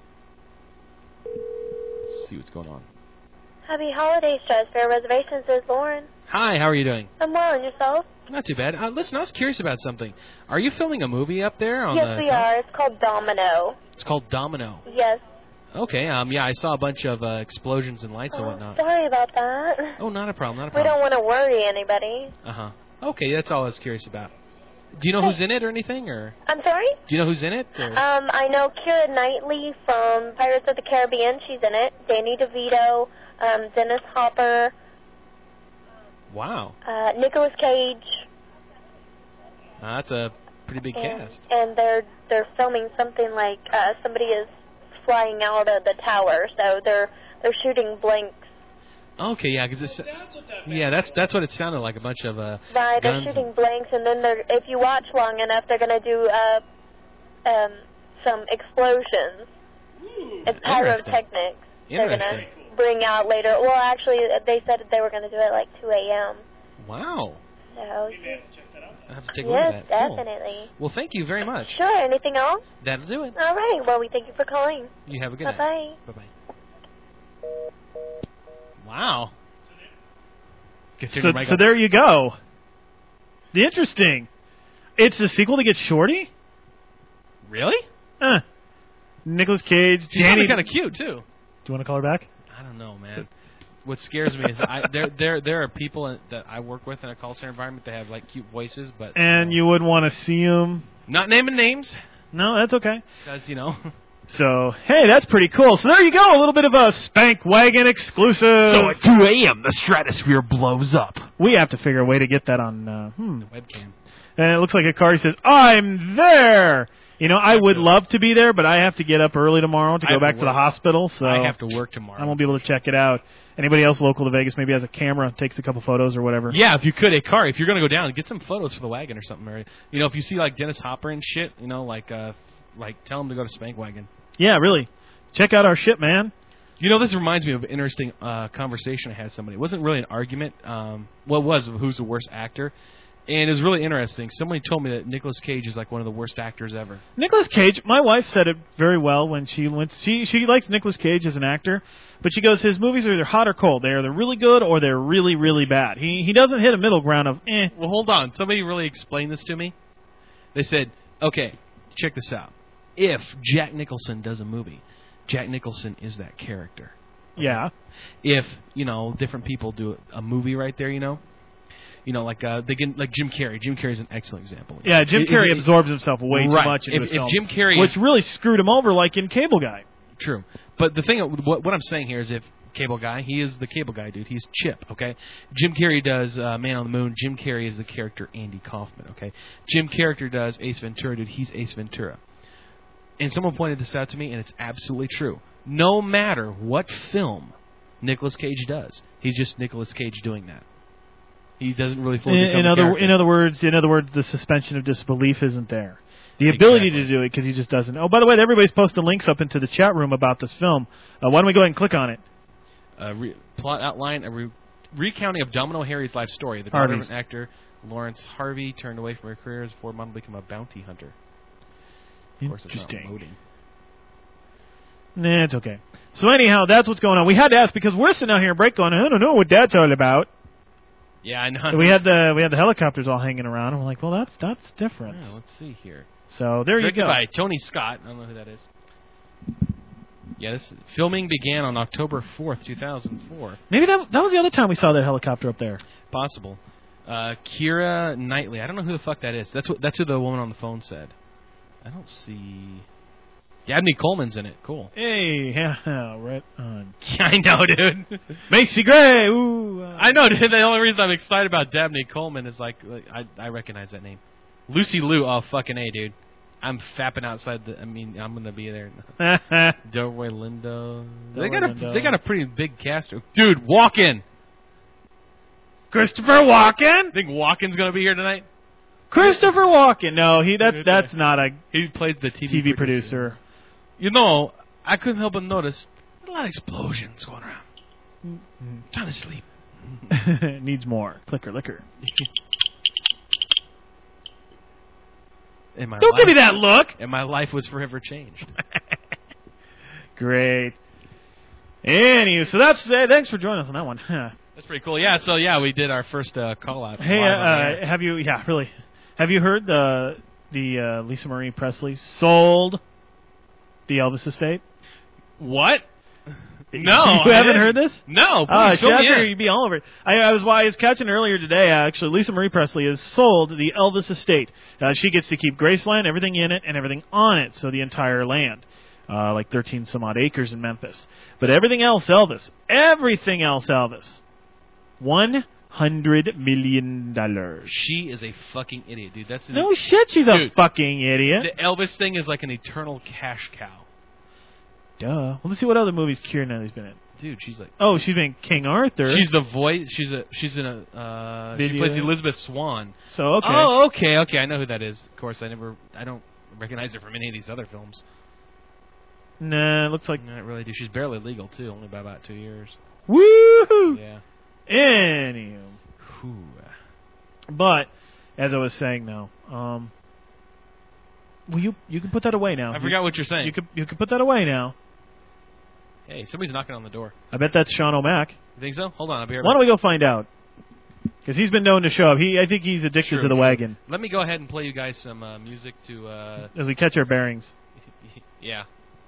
Let's see what's going on.
Happy holidays, Stratosphere Reservations. Is Lauren.
Hi, how are you doing?
I'm well, and yourself?
Not too bad. Listen, I was curious about something. Are you filming a movie up there?
Yes, we are. It's called Domino.
It's called Domino.
Yes.
Okay. Yeah, I saw a bunch of explosions and lights and whatnot.
Sorry about that.
Oh, not a problem.
We don't want to worry anybody.
Okay, that's all I was curious about. Do you know who's in it or anything? Or
I'm sorry?
do you know who's in it? Or?
I know Keira Knightley from Pirates of the Caribbean. She's in it. Danny DeVito, Dennis Hopper,
Wow.
Nicolas Cage.
That's a pretty big cast.
And they're filming something like somebody is flying out of the tower, so they're shooting blanks.
Okay, yeah, because it's that's what it sounded like, a bunch of
Right, they're
guns.
shooting blanks, and then if you watch long enough, they're going to do some explosions. It's pyrotechnics. They're going to bring out later. Well, actually, they said that they were going to do it at like 2 a.m.
Wow.
So,
I have to take a look at
yes,
that. Cool.
definitely.
Well, thank you very much.
Sure. Anything else?
That'll do it.
All right. Well, we thank you for calling.
You have a good
Bye-bye.
night. Bye-bye. Wow.
So there you go. The interesting. It's a sequel to Get Shorty?
Really?
Nicolas Cage.
She's
Danny.
kind of cute, too.
Do you want to call her back?
I don't know, man. What scares me is there are people that I work with in a call center environment that have like cute voices, but
And you would want to see them.
not naming names.
No, that's okay.
Because you know.
So, hey, that's pretty cool. So there you go, a little bit of a Spank Wagon exclusive.
So at 2 a.m., the stratosphere blows up.
We have to figure a way to get that on
The webcam.
And it looks like a car says, I'm there. You know, I would love to be there, but I have to get up early tomorrow to go back to the hospital. So
I have to work tomorrow.
I won't be able to check it out. Anybody else local to Vegas maybe has a camera, takes a couple photos or whatever.
Yeah, if you could, hey, Car, if you're going to go down, get some photos for the wagon or something. Or, you know, if you see, like, Dennis Hopper and shit, you know, like tell him to go to Spank Wagon.
Yeah, really. Check out our shit, man.
You know, this reminds me of an interesting conversation I had with somebody. It wasn't really an argument. Well, it was of who's the worst actor. And it was really interesting. Somebody told me that Nicolas Cage is like one of the worst actors ever.
Nicolas Cage, my wife said it very well when she went. She likes Nicolas Cage as an actor, but she goes, his movies are either hot or cold. They're either really good or they're really, really bad. He doesn't hit a middle ground of eh.
Well, hold on. Somebody really explained this to me. They said, okay, check this out. If Jack Nicholson does a movie, Jack Nicholson is that character.
Yeah.
If, you know, different people do a movie right there, you know, like they can, like Jim Carrey. Jim Carrey is an excellent example.
Yeah, Jim Carrey absorbs himself way too much into his
if
films,
Jim Carrey,
which really screwed him over, like in Cable Guy.
True, but the thing, what I'm saying here is, if Cable Guy, he is the Cable Guy, dude. He's Chip, okay? Jim Carrey does Man on the Moon. Jim Carrey is the character Andy Kaufman, okay? Jim Carrey does Ace Ventura, dude. He's Ace Ventura. And someone pointed this out to me, and it's absolutely true. No matter what film Nicolas Cage does, he's just Nicolas Cage doing that. He doesn't really fully become a character.
In other words, the suspension of disbelief isn't there. The ability to do it, because he just doesn't. Oh, by the way, everybody's posting links up into the chat room about this film. Why don't we go ahead and click on it?
Plot outline, a recounting of Domino Harry's life story. The daughter of an actor, Lawrence Harvey, turned away from her career as a Ford model to become a bounty hunter. Of course, it's not loading.
Nah, it's okay. So anyhow, that's what's going on. We had to ask because we're sitting out here in break going, I don't know what that's all about.
Yeah, I know.
We had the helicopters all hanging around, and we're like, well, that's different.
Yeah, let's see here.
So there you go.
By Tony Scott. I don't know who that is. Yeah, this filming began on October 4th, 2004.
Maybe that was the other time we saw that helicopter up there.
Possible. Keira Knightley. I don't know who the fuck that is. That's who the woman on the phone said. I don't see. Dabney Coleman's in it. Cool.
Hey, yeah, right on.
I know, dude.
Macy Gray. Ooh.
I know, dude. The only reason I'm excited about Dabney Coleman is like I recognize that name. Lucy Liu. Oh, fucking A, dude. I'm fapping outside I'm gonna be there. Delroy Lindo. They got a pretty big cast. Dude, Walken.
Christopher Walken.
Think Walken's gonna be here tonight?
Christopher Walken. No, that's not a.
He plays the
TV producer.
You know, I couldn't help but notice a lot of explosions going around. Mm-hmm. Trying to sleep.
Needs more. Clicker, liquor. Don't give me that look.
And my life was forever changed.
Great. Anyway, so that's thanks for joining us on that one.
That's pretty cool. Yeah, so we did our first call out.
Hey, have you? Yeah, really. Have you heard the Lisa Marie Presley sold the Elvis estate?
What? No,
You
I
haven't
didn't.
heard this?
No, please fill me
Shatner,
in.
you'd be all over it. I was catching earlier today, actually, Lisa Marie Presley has sold the Elvis estate. She gets to keep Graceland, everything in it, and everything on it, so the entire land. Like 13 some odd acres in Memphis. But everything else Elvis. $100 million.
She is a fucking idiot, dude. That's
No shit, she's a fucking idiot.
The Elvis thing is like an eternal cash cow.
Duh. Well, let's see what other movies Keira Knightley's been in.
Dude, she's like...
Oh, she's been King Arthur.
She's the voice. She's in a... she plays Elizabeth Swan.
So, okay.
Oh, okay. I know who that is. Of course, I don't recognize her from any of these other films.
Nah, it looks like...
Not really, dude. She's barely legal, too. Only by about 2 years.
Woohoo!
Yeah.
Anywho.
Whew.
But, as I was saying now, well, you can put that away now.
I forgot what you're saying.
You can put that away now.
Hey, somebody's knocking on the door.
I bet that's Sean O'Mac.
You think so? Hold on, I'll be right
Why
back.
don't we go find out? Because he's been known to show up. I think he's addicted to the wagon.
Let me go ahead and play you guys some music to...
As we catch our bearings.
Yeah.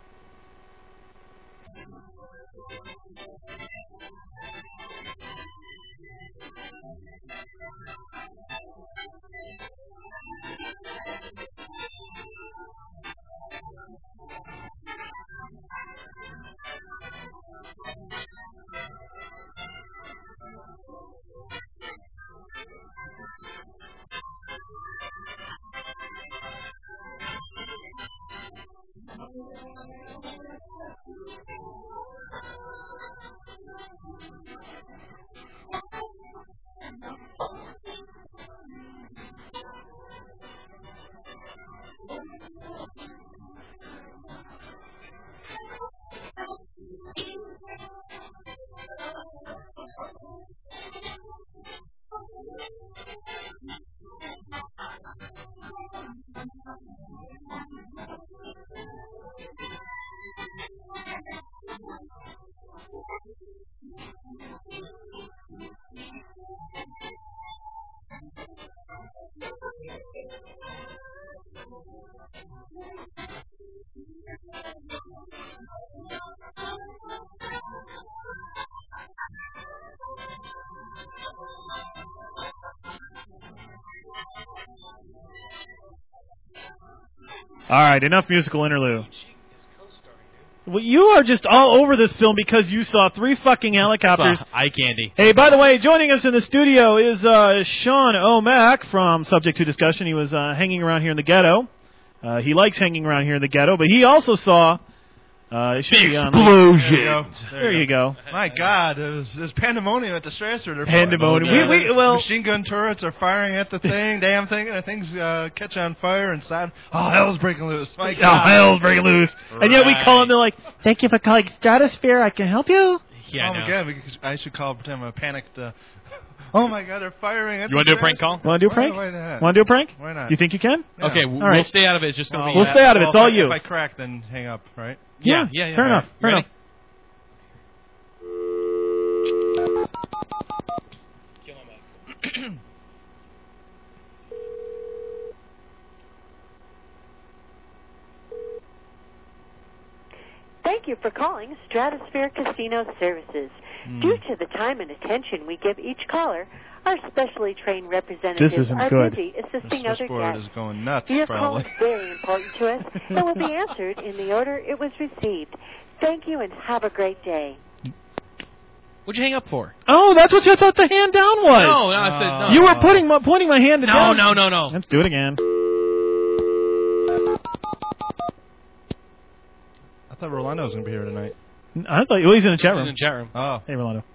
All right, enough musical interlude. Well, you are just all over this film because you saw 3 fucking helicopters.
Eye candy.
Hey, by the way, joining us in the studio is Sean O'Mac from Subject to Discussion. He was hanging around here in the ghetto. He likes hanging around here in the ghetto, but he also saw... it should be on
Explosion.
There you go.
My God, it was pandemonium at the Strasser.
Pandemonium. Well,
machine gun turrets are firing at the damn thing, and the things catch on fire inside. Oh, hell's breaking loose. My God.
hell's breaking loose. And yet we call him, they're like, thank you for calling Stratosphere. I can help you?
Yeah,
oh, my God, because I should call, pretend I'm panicked. Oh, my God, they're firing at
You want to do a prank call?
Want to do a prank?
Why not?
Want to do a prank?
Why not?
Do you think you can?
Yeah.
Okay,
All right.
we'll stay out of it. It's just going to be...
We'll stay out of it. It's all you.
If I crack, then hang up, right?
Yeah. Fair enough. Fair enough.
Thank you for calling Stratosphere Casino Services. Due to the time and attention we give each caller, our specially trained representatives are
good.
busy assisting
The
other
switchboard
guests.
is going nuts,
Your call
probably.
is very important to us and will be answered in the order it was received. Thank you and have a great day.
What'd you hang up for?
Oh, that's what you thought the hand down was.
No, I said no.
You were pointing my hand down.
No.
Let's do it again.
I thought Rolando was going to be here tonight.
I thought he's in the chat room.
He's in the chat room.
Oh.
Hey, Rolando.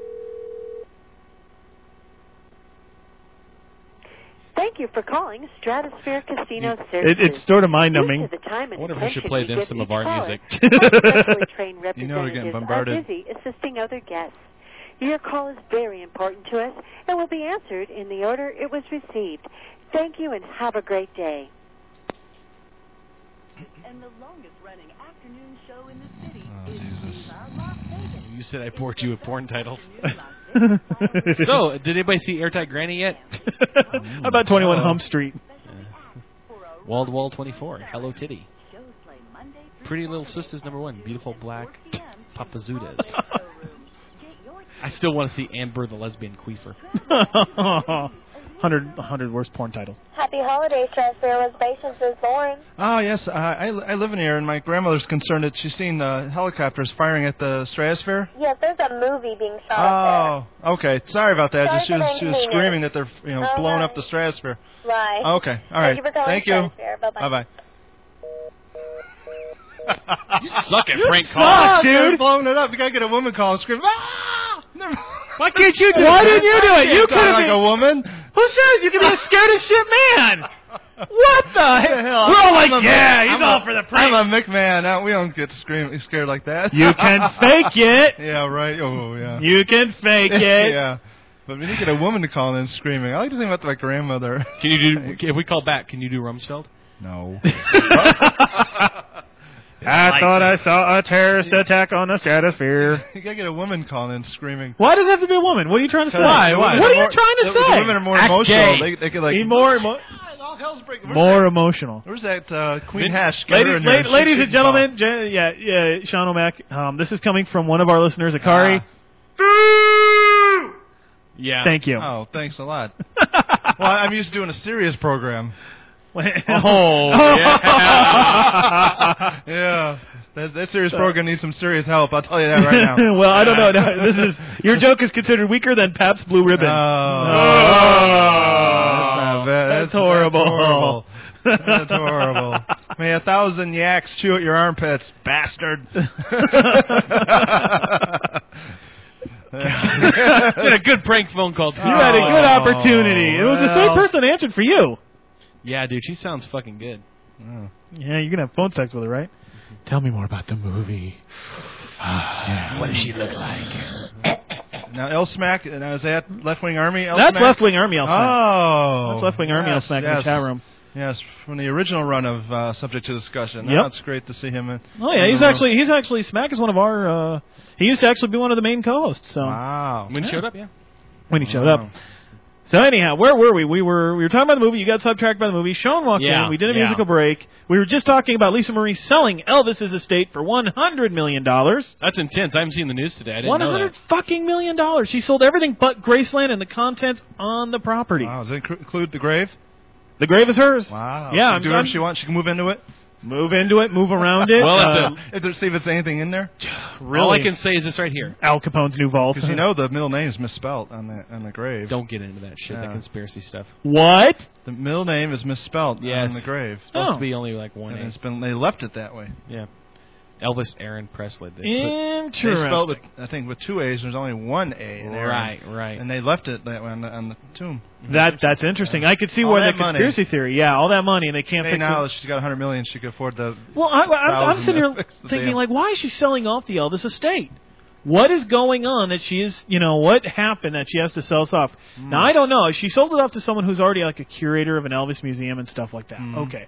Thank you for calling Stratosphere Casino Services.
It's sort of mind-numbing.
Due to the time and
I wonder if we should
attention
play
we
them
give
some of
each
our
caller,
music.
our specially trained
You know we're getting
representatives are
bombarded.
busy assisting other guests. Your call is very important to us and will be answered in the order it was received. Thank you and have a great day.
And the longest-running afternoon show in the city
is Jesus.
Las Vegas.
You said I bored you with porn titles. So, did anybody see Airtight Granny yet?
How about 21 Hump Street?
Wall to Wall 24. Hello Titty. Pretty Little Sisters #1. Beautiful black Papazudas. I still want to see Amber the lesbian queefer.
100 worst porn titles.
Happy holidays, Stratosphere. Reservations is boring.
Oh, yes. I live in here, and my grandmother's concerned that she's seen helicopters firing at the Stratosphere.
Yes, there's a movie being shot up
Oh, okay. Sorry about that.
Sorry for
She was
the
screaming that they're blowing
right.
up the Stratosphere.
there. Right.
Okay. All right.
Thank you for calling
Thank you.
Stratosphere. Bye-bye.
Bye-bye.
You suck at
You
prank
suck,
calling.
dude.
dude.
Blowing it up. You gotta get a woman calling, screaming. Ah!
Why can't you do it? Why didn't you do it? You could have
like
been
a woman.
Who says you can be a scared as shit man? What the hell? We're all like, he's all for the prank.
I'm a McMahon. We don't get scared like that.
You can fake it.
Yeah, right. Oh, yeah.
You can fake it.
Yeah. But when you get a woman to call in screaming, I like to think about my grandmother.
Can you do? If we call back, can you do Rumsfeld?
No.
I thought I saw a terrorist attack on the Stratosphere.
You gotta get a woman calling in screaming.
Why does it have to be a woman? What are you trying to say?
Why?
What are you trying to say?
The women are more
Act
emotional.
gay.
They could like
Be more more emotional.
Where's that Queen Hash? Get her in here.
Ladies
She
and
can call.
gentlemen, Sean O'Mac, this is coming from one of our listeners, Akari.
Yeah.
Thank you.
Oh, thanks a lot. Well, I'm used to doing a serious program.
Oh, yeah.
Yeah. That serious program needs some serious help. I'll tell you that right now.
Well, I don't know. No, your joke is considered weaker than Pabst Blue Ribbon. That's horrible.
That's horrible. May 1,000 yaks chew at your armpits, bastard.
Did a good prank phone call too.
You had a good opportunity. It was the same person that answered for you.
Yeah, dude, she sounds fucking good.
Oh.
Yeah, you're gonna have phone sex with her, right? Tell me more about the movie.
What does she look like?
Now, L-Smack, is that Left Wing Army L-Smack?
That's Left Wing Army L-Smack.
Oh.
That's Left Wing Army L-Smack in the chat room.
Yes, from the original run of Subject to Discussion.
Yep.
That's great to see him in.
Oh yeah, he's actually Smack is one of our. He used to actually be one of the main co-hosts. So.
Wow.
When he showed up, yeah.
When he showed up. So anyhow, where were we? We were talking about the movie. You got sidetracked by the movie. Sean walked in. We did a musical break. We were just talking about Lisa Marie selling Elvis's estate for $100 million.
That's intense. I haven't seen the news today. I didn't know that.
$100 million. She sold everything but Graceland and the contents on the property.
Wow. Does it include the grave?
The grave is hers.
Wow.
Yeah.
She can do whatever she wants. She can move into it.
Move into it. Move around it.
Well,
see if it's anything in there.
Really?
All I can say is this right here.
Al Capone's new vault.
Because the middle name is misspelled on the grave.
Don't get into that shit. That conspiracy stuff.
What?
The middle name is misspelled on the grave.
It's supposed to be only like one
And
name.
they left it that way.
Yeah. Elvis Aaron Presley.
Interesting.
They spelled it, I think, with two A's. There's only one A in Aaron.
Right.
And they left it that way on the tomb.
That's interesting. I could see where the conspiracy theory. Yeah, all that money and they can't fix
now
it.
that she's got $100 million, she could afford the.
Well, I'm sitting here thinking, like, why is she selling off the Elvis estate? What is going on that she is, what happened that she has to sell this off? Now, I don't know. She sold it off to someone who's already like a curator of an Elvis museum and stuff like that. Okay.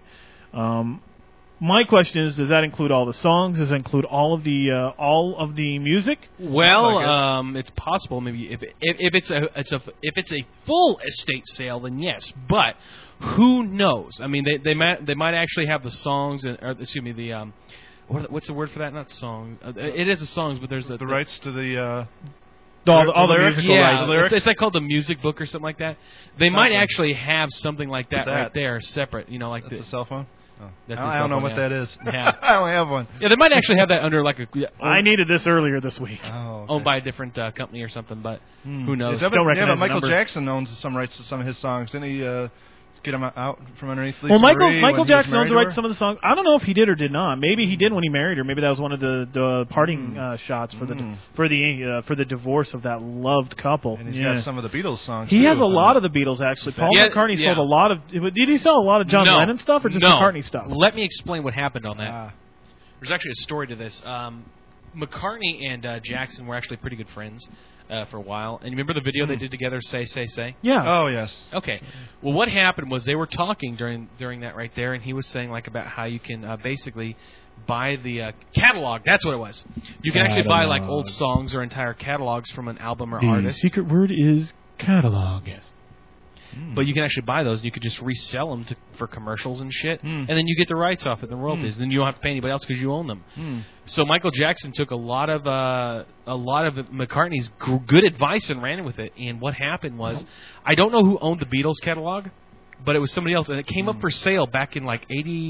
My question is, does that include all the songs? Does that include all of the music?
Well, it's possible. Maybe if it's a full estate sale, then yes. But who knows? I mean, they might actually have the songs what's the word for that? Not songs. It is the songs, but there's the
rights to the.
All the lyrics.
Yeah, it's like called the music book or something like that. They might actually have something like that right there, separate. Like
the cell phone. Oh.
That's
I don't know what that is.
Yeah.
I don't have one.
Yeah, they might actually have that under like a.
I needed this earlier this week.
Oh, okay.
Owned by a different company or something, but who knows?
Don't recognize but Michael Jackson owns some rights to some of his songs. Didn't he get them out from underneath?
Well, Michael Jackson owns the rights to some of the songs. I don't know if he did or did not. Maybe he did when he married her. Maybe that was one of the parting shots for the divorce of that loved couple.
And he's got some of the Beatles songs.
He has a lot of the Beatles actually. Paul McCartney sold a lot of. Did he sell a lot of John Lennon stuff or just McCartney stuff?
Let me explain what happened on that. There's actually a story to this. McCartney and Jackson were actually pretty good friends for a while. And you remember the video they did together, Say, Say, Say?
Yeah.
Oh, yes.
Okay. Well, what happened was they were talking during that right there, and he was saying like about how you can basically buy the catalog. That's what it was. You can actually buy like old songs or entire catalogs from an album or artist.
The secret word is catalog. Yes.
But you can actually buy those. And you could just resell them for commercials and shit, and then you get the rights off it, the royalties. And then you don't have to pay anybody else because you own them. So Michael Jackson took a lot of McCartney's good advice and ran with it. And what happened was, I don't know who owned the Beatles catalog, but it was somebody else, and it came up for sale back in like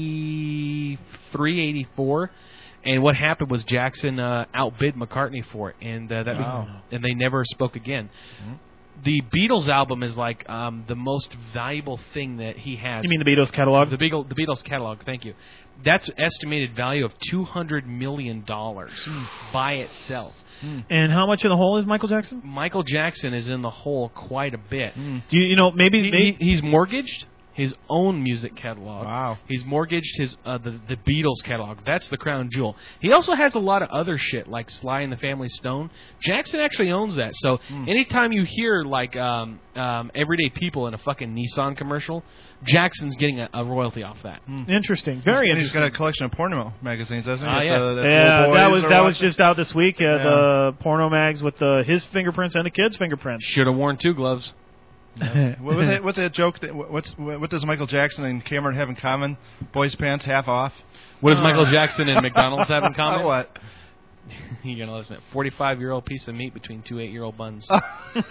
83, 84. And what happened was Jackson outbid McCartney for it, and and they never spoke again. The Beatles album is like the most valuable thing that he has.
You mean the Beatles catalog?
The Beatles catalog, thank you. That's estimated value of $200 million by itself.
And how much in the hole is Michael Jackson?
Michael Jackson is in the hole quite a bit.
Do you know maybe
he's mortgaged his own music catalog.
Wow.
He's mortgaged his the Beatles catalog. That's the crown jewel. He also has a lot of other shit like Sly and the Family Stone. Jackson actually owns that. So anytime you hear like Everyday People in a fucking Nissan commercial, Jackson's getting a royalty off that.
Interesting. Very interesting.
He's got a collection of porno magazines, doesn't he?
Yes.
That was just out this week. The porno mags with his fingerprints and the kids' fingerprints.
Should have worn 2 gloves.
What's that joke? What does Michael Jackson and Cameron have in common? Boys' pants half off.
What does Michael Jackson and McDonald's have in common?
What?
You're gonna listen. 45-year-old piece of meat between 2 8-year-old buns.
I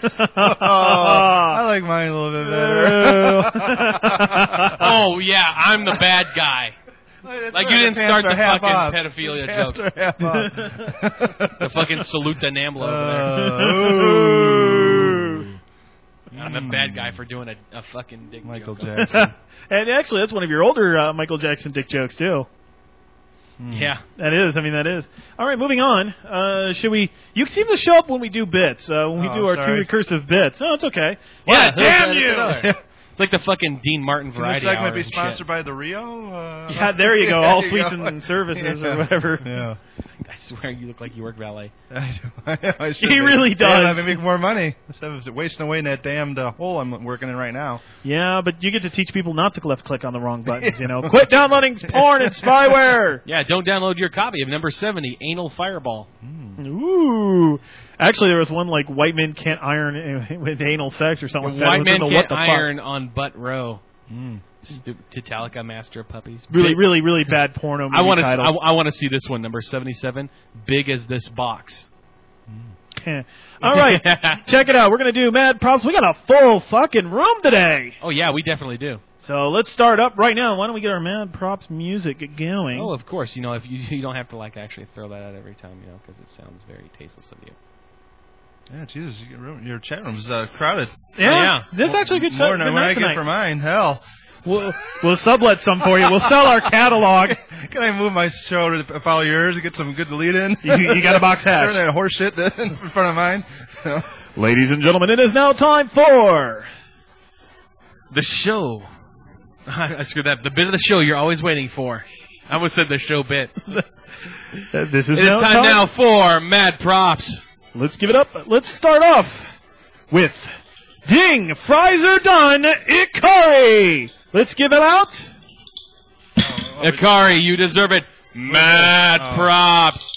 like mine a little bit better.
Oh yeah, I'm the bad guy. Like you didn't start the fucking pedophilia jokes. The fucking salute to Nambla over there. I'm the bad guy for doing a fucking dick
Michael
joke.
Jackson.
And actually, that's one of your older Michael Jackson dick jokes, too.
Yeah.
That is. I mean, that is. All right, moving on. Should we... You seem to show up when we do bits, when we do our 2 recursive bits. No, it's okay.
Yeah,
damn you!
It's like the fucking Dean Martin
Can
variety
this segment
hour
be
and
sponsored
shit.
by the Rio?
Yeah, there you go. All
There you
sweets
go.
and services or whatever.
Yeah.
I swear you look like you work valet.
I do.
He really does.
Damn, I can make more money instead of wasting away in that damned hole I'm working in right now.
Yeah, but you get to teach people not to left-click on the wrong buttons, you know. Quit downloading porn and spyware!
Yeah, don't download your copy of number 70, Anal Fireball.
Ooh. Actually, there was one like white men can't iron with anal sex or something like that.
White men
What
can't
the fuck.
iron on butt row. Stupid Titalica Master of Puppies.
Really bad porno movie titles.
I want to see this one, number 77, Big as This Box.
All right, check it out. We're going to do Mad Props. We got a full fucking room today.
Oh, yeah, we definitely do.
So let's start up right now. Why don't we get our Mad Props music going?
Oh, of course. You know, if you don't have to like actually throw that out every time, you know, because it sounds very tasteless of you.
Yeah, Jesus, your chat room's crowded.
Yeah. This is actually a good
More
set.
than what I get for mine. Hell.
We'll sublet some for you. We'll sell our catalog.
Can I move my show to follow yours and get some good lead in?
You got a box hash.
Turn that horse shit in front of mine.
Ladies and gentlemen, it is now time for
the show. I screwed that. The bit of the show you're always waiting for. I almost said the show bit.
This is
it's time now for Mad Props.
Let's give it up. Let's start off with Ding, Fries Are Done, Ikari. Let's give it out.
Ikari, you deserve it. Mad Props.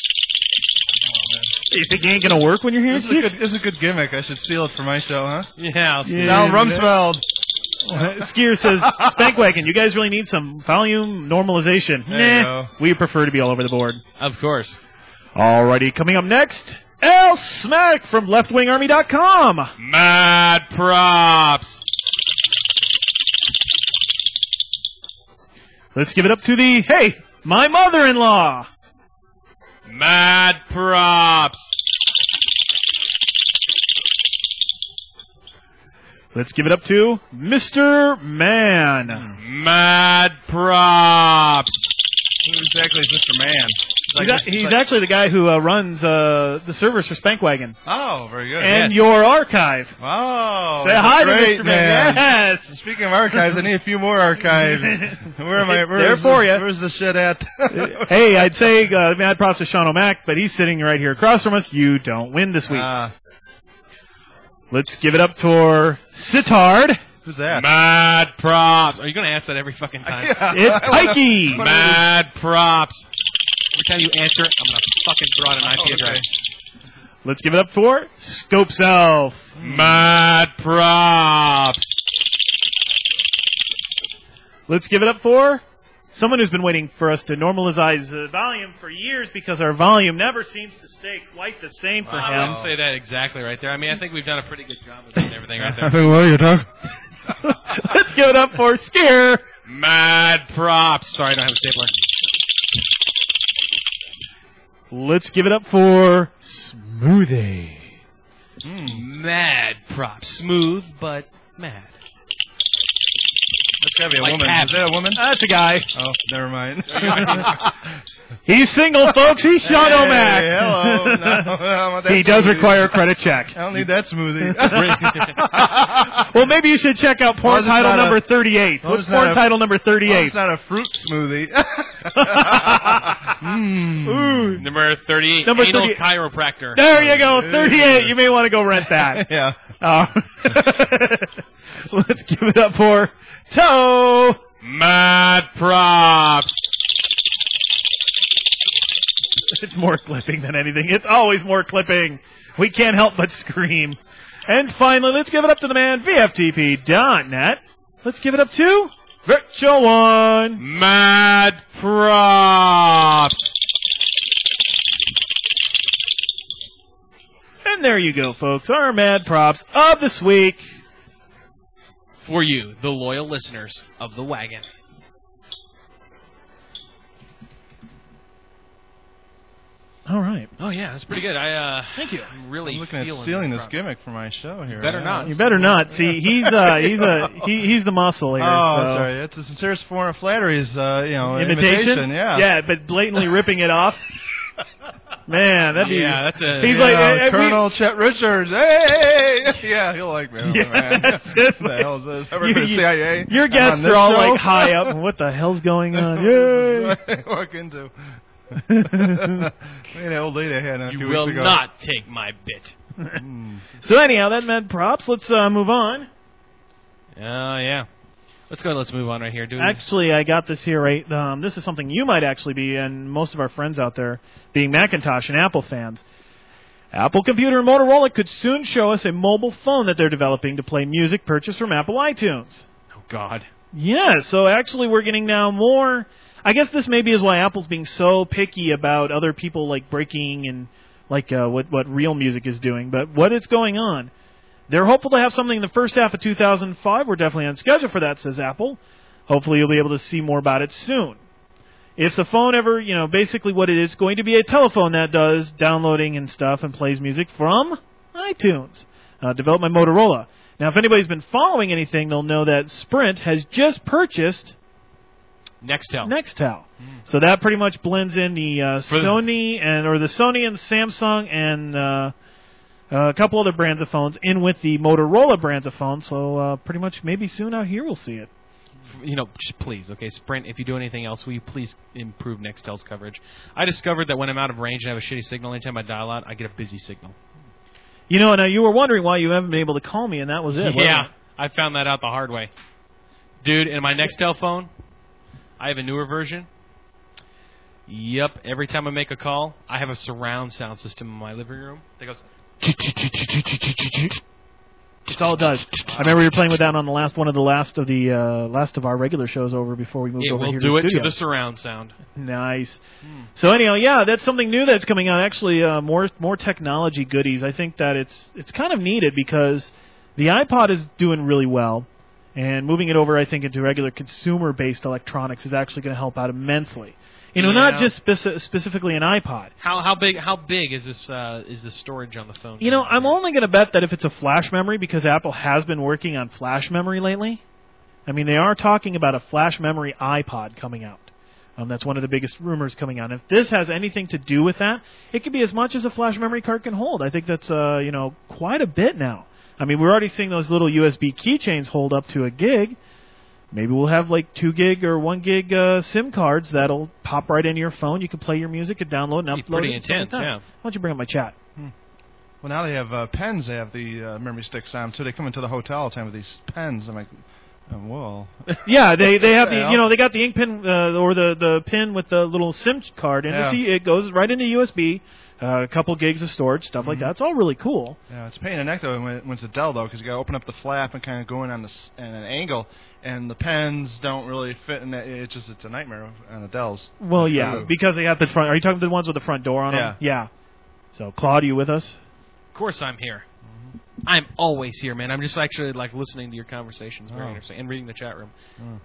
You think it ain't going to work when you're here?
This is a good gimmick. I should steal it for my show, huh?
Yeah.
Now Rumsfeld.
Skier says, Spankwagon, you guys really need some volume normalization. Nah, we prefer to be all over the board.
Of course.
Alrighty, coming up next, L. Smack from LeftWingArmy.com.
Mad Props.
Let's give it up to the, hey, my mother-in-law.
Mad Props.
Let's give it up to Mr. Man.
Mad Props.
Who exactly is Mr. Man?
He's actually the guy who runs the servers for Spankwagon.
Oh, very good.
And your archive.
Oh,
say hi
great,
to Mr. Man. Yes.
Speaking of archives, I need a few more archives. Where am I?
There for you.
Where's the shit at?
Hey, I'd say Mad Props to Sean O'Mac, but he's sitting right here across from us. You don't win this week. Let's give it up for Sitard.
Who's that?
Mad Props. Are you going to ask that every fucking time?
Yeah.
It's Pikey.
Mad Props. Every time you answer it, I'm going to fucking throw out an IP address.
Let's give it up for Scope Self.
Mad Props.
Let's give it up for someone who's been waiting for us to normalize the volume for years because our volume never seems to stay quite the same for
I
him.
wouldn't say that exactly right there. I mean, I think we've done a pretty good job of doing everything right there.
I think, well, you're talking.
Let's give it up for Scare
Mad Props. Sorry, I don't have a stapler.
Let's give it up for Smoothie.
Mad Props. Smooth, but mad.
That's gotta be a
Like
woman.
Cabs.
Is that a woman?
That's a guy.
Oh, never mind.
He's single, folks. He's Sean O'Mac.
Hello. No,
he does require a credit check.
I don't need that smoothie.
Well, maybe you should check out porn title number 38. What's porn title number 38?
It's not a fruit smoothie.
Ooh.
Number 38.
Number
Anal
38.
chiropractor.
There you go. 38. You may want to go rent that.
Yeah.
Let's give it up for Toe.
Mad Props.
It's more clipping than anything. It's always more clipping. We can't help but scream. And finally, let's give it up to the man, VFTP.net. Let's give it up to Virtual One.
Mad Props.
And there you go, folks. Our Mad Props of this week.
For you, the loyal listeners of The Wagon.
All right.
Oh, yeah, that's pretty good.
Thank you.
I'm really
I'm looking at
feeling
stealing
Mad
this
Props.
gimmick for my show here.
Better not.
You better not. See, he's the muscle here.
Oh,
so.
sorry. It's the sincerest form of flattery is, imitation. Yeah.
Yeah, but blatantly ripping it off. Man, that'd be.
Yeah, that's a.
He's like
Colonel Chet Richards. Hey, yeah, he'll like me.
Yeah,
Man.
that's
What the hell is this? Ever been to CIA?
Your
I'm
guests
on this
are all
show?
like high up. What the hell's going on? Yay!
What I walk into. An old lady I had a few
You
weeks
will
ago.
not take my bit.
So anyhow, that Mad Props. Let's move on.
Yeah. Let's go. Let's move on right here, dude.
Actually, I got this here. Right, this is something you might actually be, and most of our friends out there, being Macintosh and Apple fans. Apple Computer and Motorola could soon show us a mobile phone that they're developing to play music purchased from Apple iTunes.
Oh God.
Yeah. So actually, we're getting now more. I guess this maybe is why Apple's being so picky about other people like breaking and like what real music is doing. But what is going on? They're hopeful to have something in the first half of 2005. We're definitely on schedule for that, says Apple. Hopefully you'll be able to see more about it soon. If the phone ever, basically what it is going to be a telephone that does downloading and stuff and plays music from iTunes, developed by Motorola. Now, if anybody's been following anything, they'll know that Sprint has just purchased Nextel. So that pretty much blends in the Sony and the Samsung and a couple other brands of phones in with the Motorola brands of phones. So pretty much maybe soon out here we'll see it.
Just please, okay, Sprint, if you do anything else, will you please improve Nextel's coverage? I discovered that when I'm out of range and have a shitty signal, anytime I dial out, I get a busy signal.
Now you were wondering why you haven't been able to call me, and that was it.
Yeah, I found that out the hard way. Dude, in my Nextel phone, I have a newer version. Yep, every time I make a call, I have a surround sound system in my living room that goes...
That's all it does. I remember you were playing with that on the last of our regular shows over before we moved over here to the
studio. It will do it
studio.
to the surround sound.
Nice. So anyhow, yeah, that's something new that's coming out. Actually, more technology goodies. I think that it's kind of needed because the iPod is doing really well, and moving it over, I think, into regular consumer-based electronics is actually going to help out immensely. Not just specifically an iPod.
How big is this is the storage on the phone?
I'm only going to bet that if it's a flash memory, because Apple has been working on flash memory lately. I mean, they are talking about a flash memory iPod coming out. That's one of the biggest rumors coming out. If this has anything to do with that, it could be as much as a flash memory card can hold. I think that's quite a bit now. I mean, we're already seeing those little USB keychains hold up to a gig. Maybe we'll have like 2 gig or 1 gig SIM cards that'll pop right into your phone. You can play your music and download and upload
pretty
it. Pretty
intense, yeah.
Why don't you bring up my chat?
Well, now they have pens. They have the memory sticks on, so they come into the hotel all the time with these pens. I'm like, whoa.
Yeah, they have they got the ink pen or the pin with the little SIM card, and it goes right into USB. a couple gigs of storage, stuff like that. It's all really cool.
Yeah, it's a pain in the neck though when it's a Dell though, because you got to open up the flap and kind of go in on an angle, and the pens don't really fit in that. It's a nightmare on the Dells.
Well, yeah, because they have the front. Are you talking about the ones with the front door on them? Yeah. So, Claude, are you with us?
Of course, I'm here. I'm always here, man. I'm just actually like listening to your conversations, very interesting, and reading the chat room.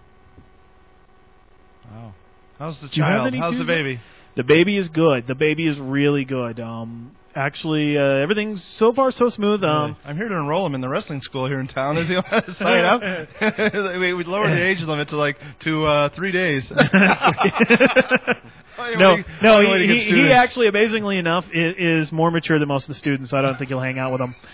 Wow. How's the
Do you have
child?
any
How's the
Tuesday?
baby?
The baby is good. The baby is really good. Actually, everything's so far so smooth.
I'm here to enroll him in the wrestling school here in town. Does he want to sign up? we lowered the age limit to 3 days.
He actually, amazingly enough, is more mature than most of the students, so I don't think he'll hang out with them.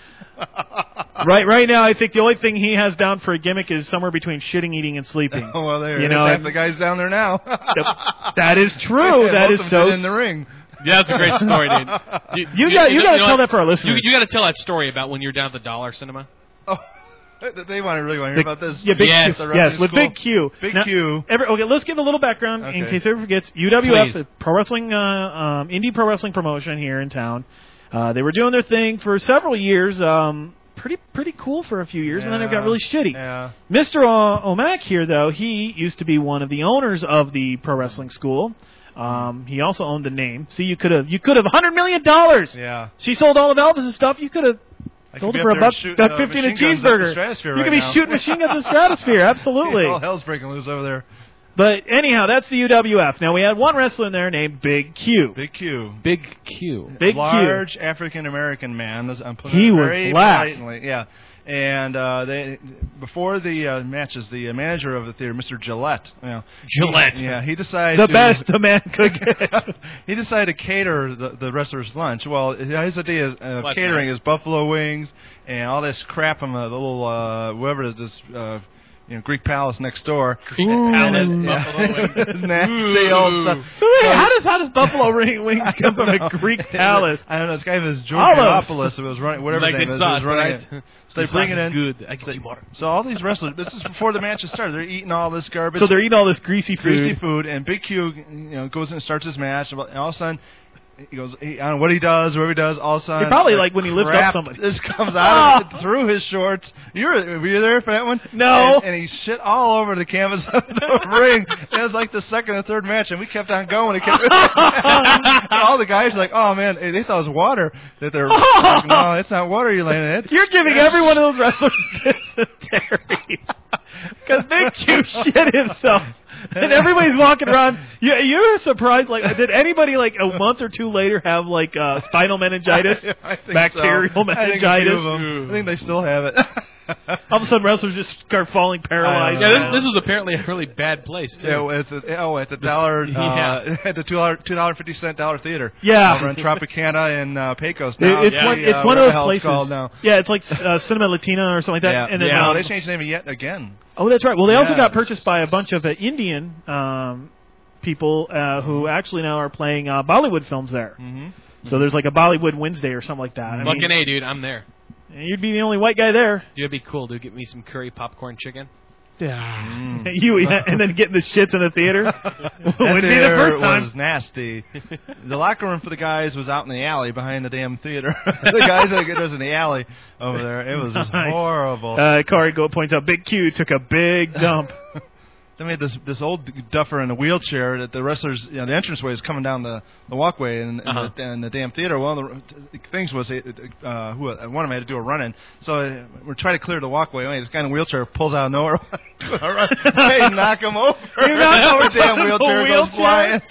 Right now, I think the only thing he has down for a gimmick is somewhere between shitting, eating, and sleeping.
Oh, well, there's half the guys down there now.
That is true.
Yeah,
that is so.
in the ring.
Yeah, that's a great story, dude.
You got to tell that for our listeners.
You got to tell that story about when you're down at the Dollar Cinema.
Oh, they really want to hear about this.
Yeah, yes, with Big Q.
Big
now,
Q.
Okay, let's give a little background in case everyone forgets. UWF, the pro wrestling, indie pro wrestling promotion here in town. They were doing their thing for several years. Pretty cool for a few years, and then it got really shitty.
Yeah.
Mr. O'Mac here, though, he used to be one of the owners of the pro wrestling school. He also owned the name. See, you could have $100 million.
Yeah.
She sold all of Elvis's stuff. You could have sold it for $1.50 a cheeseburger. You could be shooting machine guns in the stratosphere. Absolutely.
All hell's breaking loose over there.
But anyhow, that's the UWF. Now we had one wrestler in there named Big Q.
Big Q.
Big
large
Q.
African American man. I'm putting
He
it
was
very
black.
politely. Yeah. And before the matches, the manager of the theater, Mr. Gillette,
Gillette.
He decided
the best a man could get.
He decided to cater the wrestlers' lunch. Well, his idea of catering is buffalo wings and all this crap from the little whoever is this. Greek Palace next door.
Greek Palace,
Buffalo wings. Nasty old stuff.
So wait, how does buffalo wings come from a Greek palace?
I don't know. This guy was Georgiopoulos. It was running whatever his name is.
Sauce,
running it. So they bring it in.
Good. I get you water.
So all these wrestlers. This is before the matches started. They're eating all this garbage.
So they're eating all this greasy food.
And Big Q, goes in and starts his match. And all of a sudden, he goes, I don't know what he does, whatever he does, all of a sudden...
He probably, like, when he lifts up somebody.
This comes out through his shorts. Were you there for that one?
No.
And he shit all over the canvas of the ring. It was like the second or third match, and we kept on going. All the guys were like, oh, man, they thought it was water. That they're like, no, it's not water you're laying in it.
You're giving every one of those wrestlers dysentery. Because Big Q shit himself. And everybody's walking around. You're surprised. Like, did anybody like a month or two later have like spinal meningitis, bacterial meningitis?
I think they still have it.
All of a sudden, wrestlers just start falling paralyzed.
Yeah, this was apparently a really bad place too.
Yeah, it's a dollar at the $2.50 dollar theater.
Yeah,
over in Tropicana and Pecos. Now
it's one of those places.
Called now.
Yeah, it's like Cinema Latina or something like that.
Yeah,
and then,
they changed the name yet again.
Oh, that's right. Well, they also got purchased by a bunch of Indian people who actually now are playing Bollywood films there.
Mm-hmm.
So there's like a Bollywood Wednesday or something like that.
Fucking A, dude, I'm there.
You'd be the only white guy there.
Dude, it'd be cool, dude. Get me some curry popcorn chicken.
Yeah. And then getting the shits in the theater.
Would be the first time. Was nasty. The locker room for the guys was out in the alley behind the damn theater. The guys that was in the alley over there. It was just horrible.
Corey points out Big Q took a big dump.
They made this old duffer in a wheelchair that the wrestlers, the entranceway is coming down the walkway and the damn theater. One of the things was one of them had to do a run-in. So we're trying to clear the walkway. This guy in a wheelchair pulls out of nowhere. Hey, knock him over.
You knock over
damn wheelchair goes flying.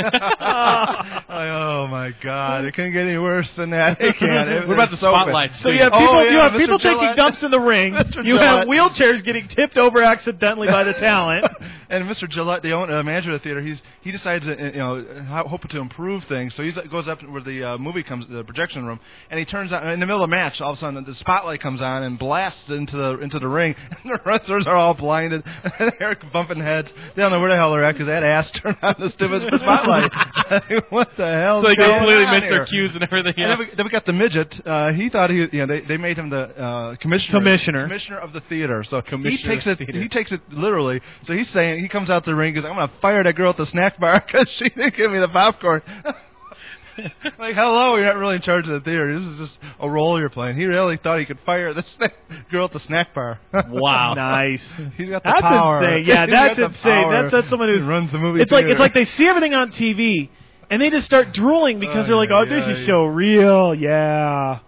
Oh, my God. It couldn't get any worse than that. It can't.
What about the spotlights?
So you have people taking dumps in the ring. You have wheelchairs getting tipped over accidentally by the talent.
And Mr. Gillette, the manager of the theater, he decides hoping to improve things. So he goes up where the movie comes, the projection room, and he turns on in the middle of the match. All of a sudden, the spotlight comes on and blasts into the ring. And the wrestlers are all blinded. They're bumping heads. They don't know where the hell they're at because that ass turned on the stupid spotlight. What the hell?
So they completely missed
their
their cues and everything.
And then we got the midget. He thought they made him the commissioner of the theater. So he takes it literally. So he's saying. He comes out the ring and goes, I'm going to fire that girl at the snack bar because she didn't give me the popcorn. Like, hello, you're not really in charge of the theater. This is just a role you're playing. He really thought he could fire the girl at the snack bar.
Wow, nice.
He's got the
That's
power.
insane. Yeah,
He's
that's
got the
insane.
power.
That's someone who
runs the movie.
It's like they see everything on TV and they just start drooling because they're like, oh, this is so real. Yeah.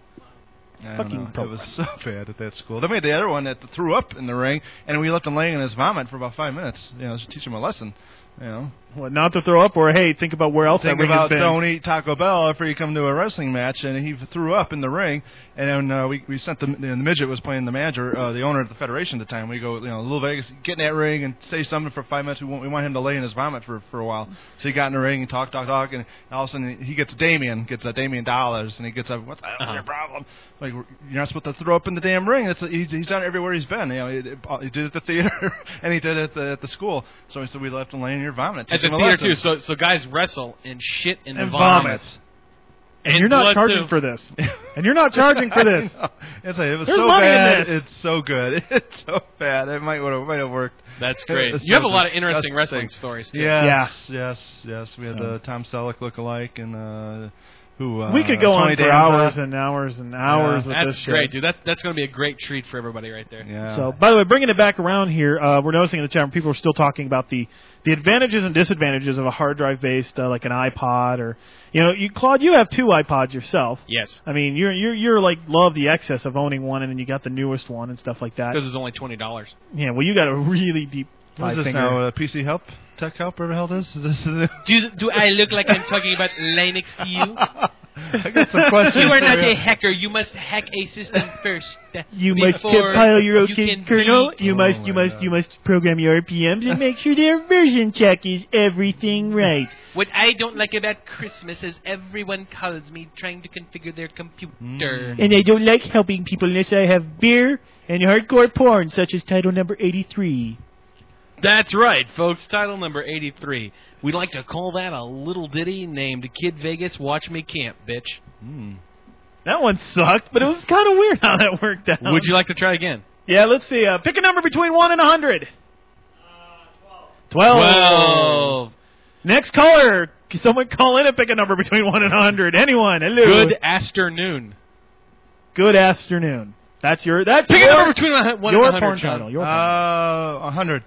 I
Fucking
don't know. It was so bad at that school. They made the other one that threw up in the ring, and we left him laying in his vomit for about 5 minutes. You know, to teach him a lesson. You know,
what, not to throw up, or hey, think about where else
think
that ring
about
has been.
don't eat Taco Bell after you come to a wrestling match, and he threw up in the ring. And then we sent the midget was playing the manager, the owner of the federation at the time. We go, Little Vegas, get in that ring and say something for 5 minutes. We want him to lay in his vomit for a while. So he got in the ring and talk, and all of a sudden he gets Damien dollars, and he gets up. What the hell's your problem? Like, you're not supposed to throw up in the damn ring. He's done it everywhere he's been. He did it at the theater and he did it at the school. So we left him laying in your vomit.
At the theater too. So guys wrestle and shit and
vomit. And you're not charging for this. And you're not charging for this.
It was
There's
so
money
bad.
in this.
It's so good. It's so bad. It might have worked.
That's great.
It's
You have
so
a lot of interesting
disgusting.
wrestling stories too.
Yes. We had the Tom Selleck look-alike and
we could go
Tony
on for
Danza.
hours and hours and hours with
That's
this shit.
great, dude. That's going to be a great treat for everybody right there.
Yeah.
So, by the way, bringing it back around here, we're noticing in the chat room people are still talking about the advantages and disadvantages of a hard drive based like an iPod or Claude, you have 2 iPods yourself.
Yes.
I mean, you're like love the excess of owning one, and then you got the newest one and stuff like that.
Because it's only $20.
Yeah. Well, you got a really deep.
What is this now? PC Help? Tech Help? Whatever the hell it is? Is this
Do I look like I'm talking about Linux to you?
I got some questions.
You are
for
not
you.
a hacker. You must hack a system first.
You must
before
compile your
you
OK
can
kernel.
read.
You must program your RPMs and make sure their version check is everything right.
What I don't like about Christmas is everyone calls me trying to configure their computer.
And I don't like helping people unless I have beer and hardcore porn, such as title number 83.
That's right, folks. Title number 83. We'd like to call that a little ditty named Kid Vegas Watch Me Camp, bitch.
That one sucked, but it was kind of weird how that worked out.
Would you like to try again?
Yeah, let's see. Pick a number between 1 and 100. 12.
12.
Next caller. Can someone call in and pick a number between 1 and 100? Anyone? Hello.
Good afternoon.
Good afternoon. That's your. That's
pick
your,
a number between 1 and 100.
Your porn title. Your
100.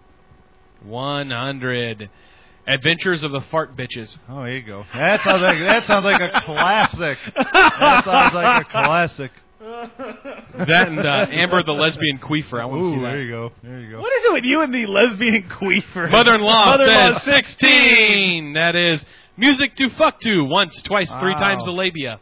100. Adventures of the Fart Bitches.
Oh, there you go. That sounds like a classic. That sounds like a classic.
That and Amber the Lesbian Queefer. I want to see that.
There you go. There you go.
What is it with you and the lesbian queefer?
Mother-in-law says 16. That is music to fuck to once, twice, 3 times the labia.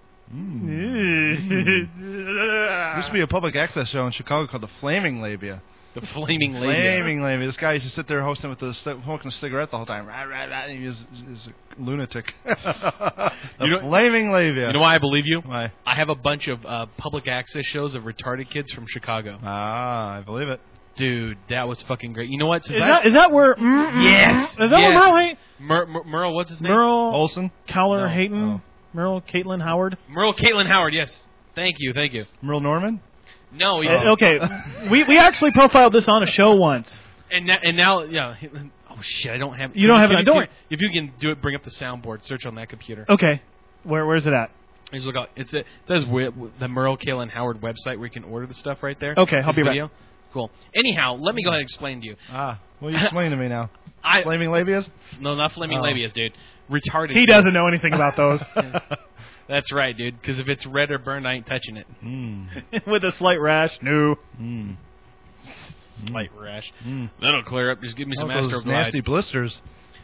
There used to be a public access show in Chicago called the Flaming Labia.
The Flaming Labia.
Flaming Labia. This guy used to sit there hosting with smoking a cigarette the whole time. He was a lunatic. Flaming Labia.
You know why I believe you?
Why?
I have a bunch of public access shows of retarded kids from Chicago.
Ah, I believe it.
Dude, that was fucking great. You know what?
Is that where?
Yes.
Is that where Merle Hayton?
Merle, what's his name?
Merle
Olsen?
Cowler
No.
Hayton?
Oh.
Merle Caitlin Howard?
Merle Caitlin Howard, yes. Thank you.
Merle Norman?
No.
Okay, we actually profiled this on a show once.
And now, yeah. Oh shit! I don't have.
You don't have it. Don't worry.
If you can do it, bring up the soundboard. Search on that computer.
Okay, where's it at?
Just look out. It says the Merle Caitlin Howard website where you can order the stuff right there.
Okay, I'll be
right. Cool. Anyhow, let me go ahead and explain to you.
What are you explaining to me now? Flaming labias?
No, not flaming labias, dude. Retarded.
He doesn't know anything about those.
That's right, dude. Because if it's red or burned, I ain't touching it.
With a slight rash, no.
Slight rash. That'll clear up. Just give me some
those
Astroglide.
nasty blisters.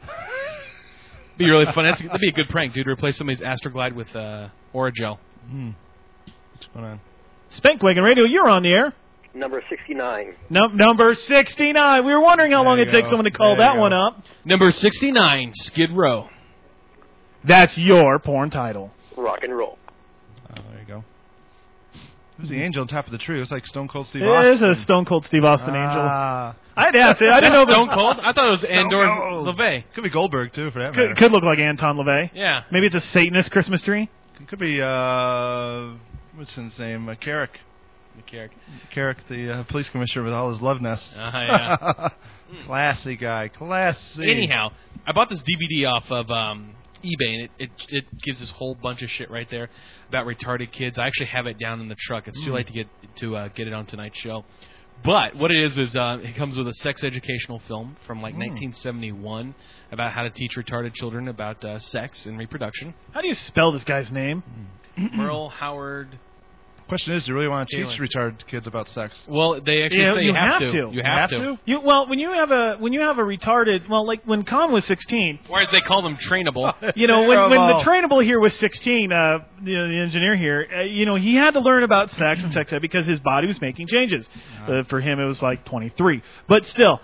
Be really fun. That'd be a good prank, dude. Replace somebody's Astroglide with Oragel.
What's going on?
Spankwagon Radio, you're on the air.
Number 69.
Number 69. We were wondering how long it takes someone to call that one up.
Number 69, Skid Row.
That's your porn title.
Rock and roll.
Oh, there you go. Who's the angel on top of the tree? It was like Stone Cold Steve
It
Austin.
is a Stone Cold Steve Austin angel.
Ah.
I didn't know.
Stone Cold? I thought it was Andor LaVey.
Could be Goldberg, too, for that matter.
Could look like Anton LaVey.
Yeah.
Maybe it's a Satanist Christmas tree.
Could be, what's his name? Carrick. Carrick, the police commissioner with all his love nests.
Yeah.
Classy guy. Classy.
Anyhow, I bought this DVD off of eBay, and it gives this whole bunch of shit right there about retarded kids. I actually have it down in the truck. It's too late to get it on tonight's show. But what it is it comes with a sex educational film from like 1971 about how to teach retarded children about sex and reproduction.
How do you spell this guy's name?
Merle Howard.
Question is, do you really want to teach retarded kids about sex?
Well, they actually say you have to. You have to.
When you have a retarded, like when Con was 16,
or as they call them, trainable.
When the trainable here was 16, the engineer here, he had to learn about sex and sex ed because his body was making changes. For him, it was like 23, but still.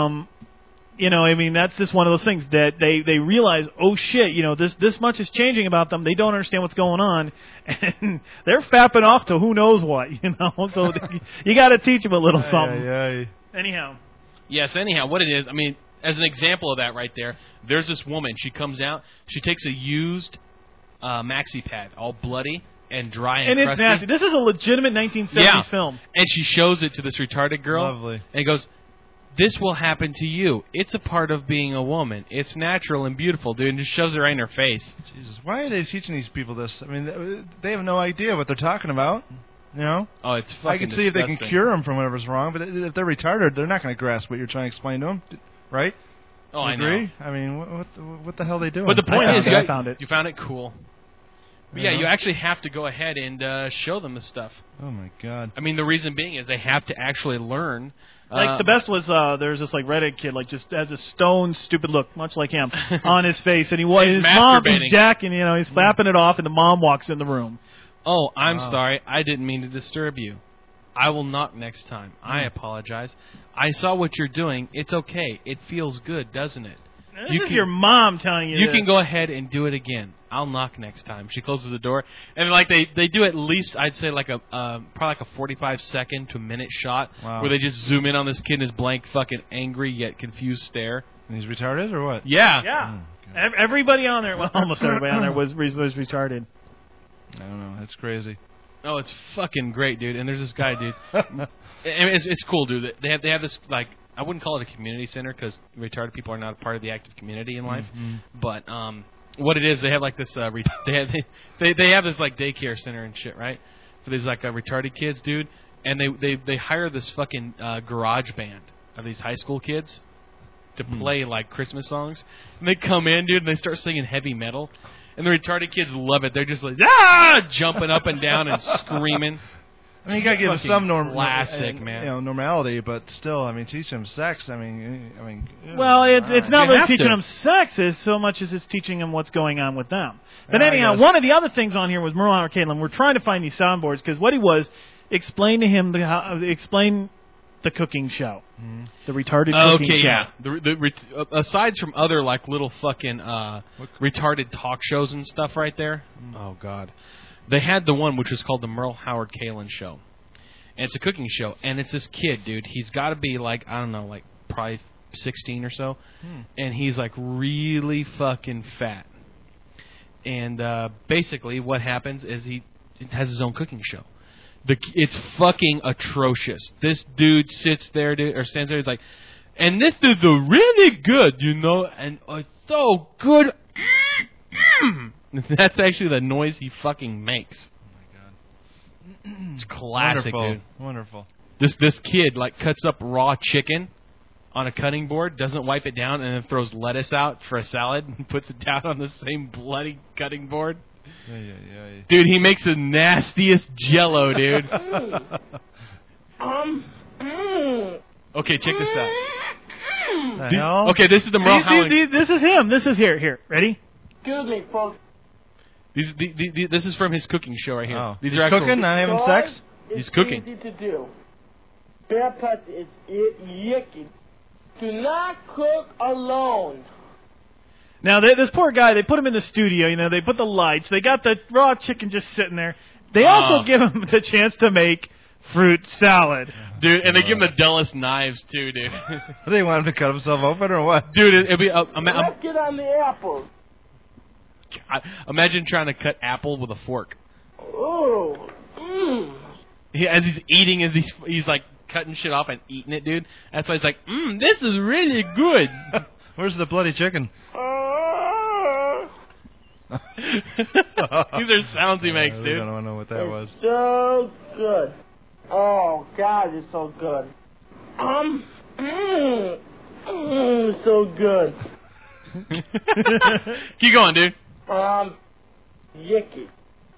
That's just one of those things that they realize, oh shit, this much is changing about them. They don't understand what's going on, and they're fapping off to who knows what, So you got to teach them a little something. Anyhow.
Yes. Anyhow, what it is, as an example of that right there, there's this woman. She comes out. She takes a used maxi pad, all bloody and dry and
it's
crusty.
nasty. This is a legitimate 1970s film.
And she shows it to this retarded girl.
Lovely.
And goes, this will happen to you. It's a part of being a woman. It's natural and beautiful, dude. And just shoves it right in her face.
Jesus, why are they teaching these people this? They have no idea what they're talking about.
Oh, it's fucking
I can see
disgusting.
if they can cure them from whatever's wrong, but if they're retarded, they're not going to grasp what you're trying to explain to them, right?
Oh, I
agree?
know.
What the hell are they doing?
But the point is,
I found it.
You found it cool. But yeah, you actually have to go ahead and show them the stuff.
Oh my God!
The reason being is they have to actually learn.
Like the best was there's this like redhead kid like just has a stone stupid look much like him on his face, and his mom is jacking, he's flapping it off, and the mom walks in the room.
Oh, I'm sorry, I didn't mean to disturb you. I will knock next time. I apologize. I saw what you're doing. It's okay. It feels good, doesn't it?
This is your mom telling you.
You
this.
can go ahead and do it again. I'll knock next time. She closes the door, and like they do at least I'd say like probably like a 45-second to a minute shot where they just zoom in on this kid and his blank fucking angry yet confused stare.
And he's retarded or what?
Yeah.
Yeah. Everybody on there, well, almost everybody on there was retarded.
I don't know. That's crazy.
Oh, it's fucking great, dude. And there's this guy, dude. It's cool, dude. They have this like. I wouldn't call it a community center because retarded people are not a part of the active community in life. Mm-hmm. But what it is, they have like this. They have this like daycare center and shit, right? For these like retarded kids, dude. And they hire this fucking garage band of these high school kids to play like Christmas songs. And they come in, dude, and they start singing heavy metal. And the retarded kids love it. They're just like jumping up and down and screaming.
You gotta give them some
classic, man.
Normality, but still, teach them sex.
Well, it's not really teaching them sex as so much as it's teaching them what's going on with them. But anyhow, one of the other things on here was Merle Howard Caitlin. We're trying to find these soundboards because what he was explain to him explain the cooking show, the retarded cooking show.
The aside from other like little fucking retarded talk shows and stuff right there. Oh God. They had the one which was called the Merle Howard Caitlin Show. And it's a cooking show. And it's this kid, dude. He's got to be like, I don't know, like probably 16 or so. And he's like really fucking fat. And basically what happens is he has his own cooking show. It's fucking atrocious. This dude sits there, dude, or stands there. He's like, and this is really good, and it's so good. That's actually the noise he fucking makes. Oh my God. It's classic,
Wonderful.
dude.
Wonderful.
This kid like cuts up raw chicken on a cutting board, doesn't wipe it down, and then throws lettuce out for a salad and puts it down on the same bloody cutting board. Dude, he makes the nastiest Jello, dude. Okay, check this out. Okay, this is the Merle Howard.
This is him. This is here. Ready?
Excuse me, folks.
This is from his cooking show right here.
Oh.
These
He's
are actual
cooking, not having sex?
He's cooking.
Easy to do. Bear put is yucky. Do not cook alone.
Now, this poor guy, they put him in the studio, they put the lights, they got the raw chicken just sitting there. They also give him the chance to make fruit salad.
Dude, and they give him the dullest knives, too, dude.
They want him to cut himself open or what?
Dude, it'd be...
Let's get on the apple.
Imagine trying to cut apple with a fork.
Oh.
As he's eating, he's like cutting shit off and eating it, dude. That's why he's like, this is really good.
Where's the bloody chicken?
These are sounds he makes,
I
dude.
don't know what that was.
So good. Oh, God, it's so good. So good.
Keep going, dude.
Yicky.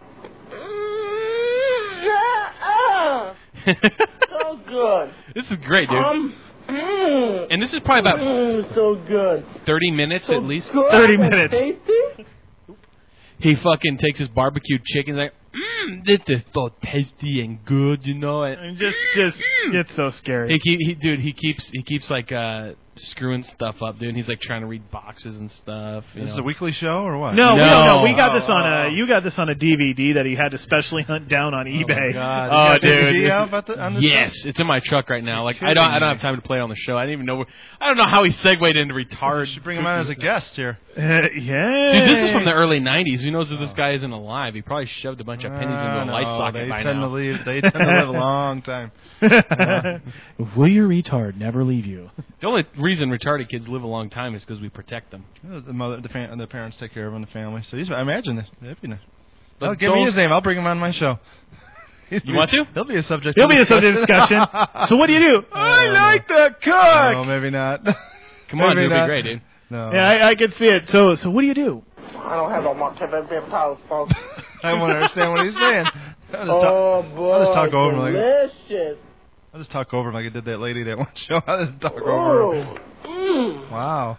So good.
This is great, dude. And this is probably about
so good.
30 minutes at least.
30 minutes.
Tasty?
He fucking takes his barbecue chicken like, this is so tasty and good, you know.
And just it's so scary.
He keeps like screwing stuff up, dude. And he's like trying to read boxes and stuff.
Is this a weekly show or what?
No, we got this on you got this on a DVD that he had to specially hunt down on eBay.
God.
Dude.
DVD out on the
Yes, it's in my truck right now. Like I don't have time to play it on the show. I don't know how he segued into retard.
You should bring him on as a guest here.
Yeah.
Dude, this is from the early '90s. Who knows if this guy isn't alive? He probably shoved a bunch of pennies into a light socket by now.
They tend to live a long time.
Will your retard never leave you?
The only reason retarded kids live a long time is because we protect them.
The parents take care of them, the family. So I imagine that'd be nice.
But
Give me his name. I'll bring him on my show.
You want to?
He'll be a subject.
He'll be a subject of discussion. So what do you do? I like the cook.
No, maybe not.
Come on, it'll be great, dude.
No.
Yeah, I can see it. So what do you do?
I don't have no much of it, folks.
I won't understand what he's saying.
Oh, boy.
I'll just talk over him.
Delicious.
I'll just talk over him like I did that lady that one show. I'll just talk over him. Wow.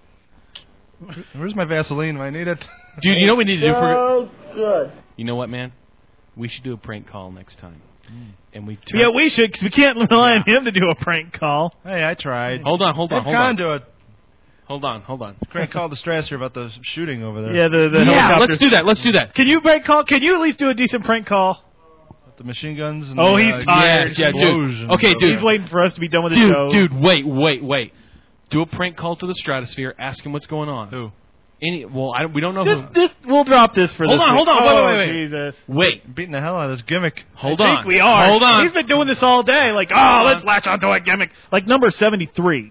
Where's my Vaseline when I need it?
Dude, you know what we need to do?
So good.
You know what, man? We should do a prank call next time. And we
we should, because we can't rely on him to do a prank call.
Hey, I tried.
Hold on.
Have Con do it.
Hold on.
Crank called the Strasser about the shooting over there.
Yeah, the helicopters.
Let's do that.
Can you prank call? Can you at least do a decent prank call?
With the machine guns and
he's tired.
Yes, yeah, dude. Okay, dude.
He's waiting for us to be done with the show.
Dude, wait. Do a prank call to the Stratosphere. Ask him what's going on.
Who?
We don't know who.
We'll drop this for
Hold
this
on,
week.
hold on. Wait.
Jesus.
Wait.
Beating the hell out of this gimmick.
Hold
I
on.
think we are.
Hold on.
He's been doing this all day. Like, let's latch onto a gimmick. Like number 73.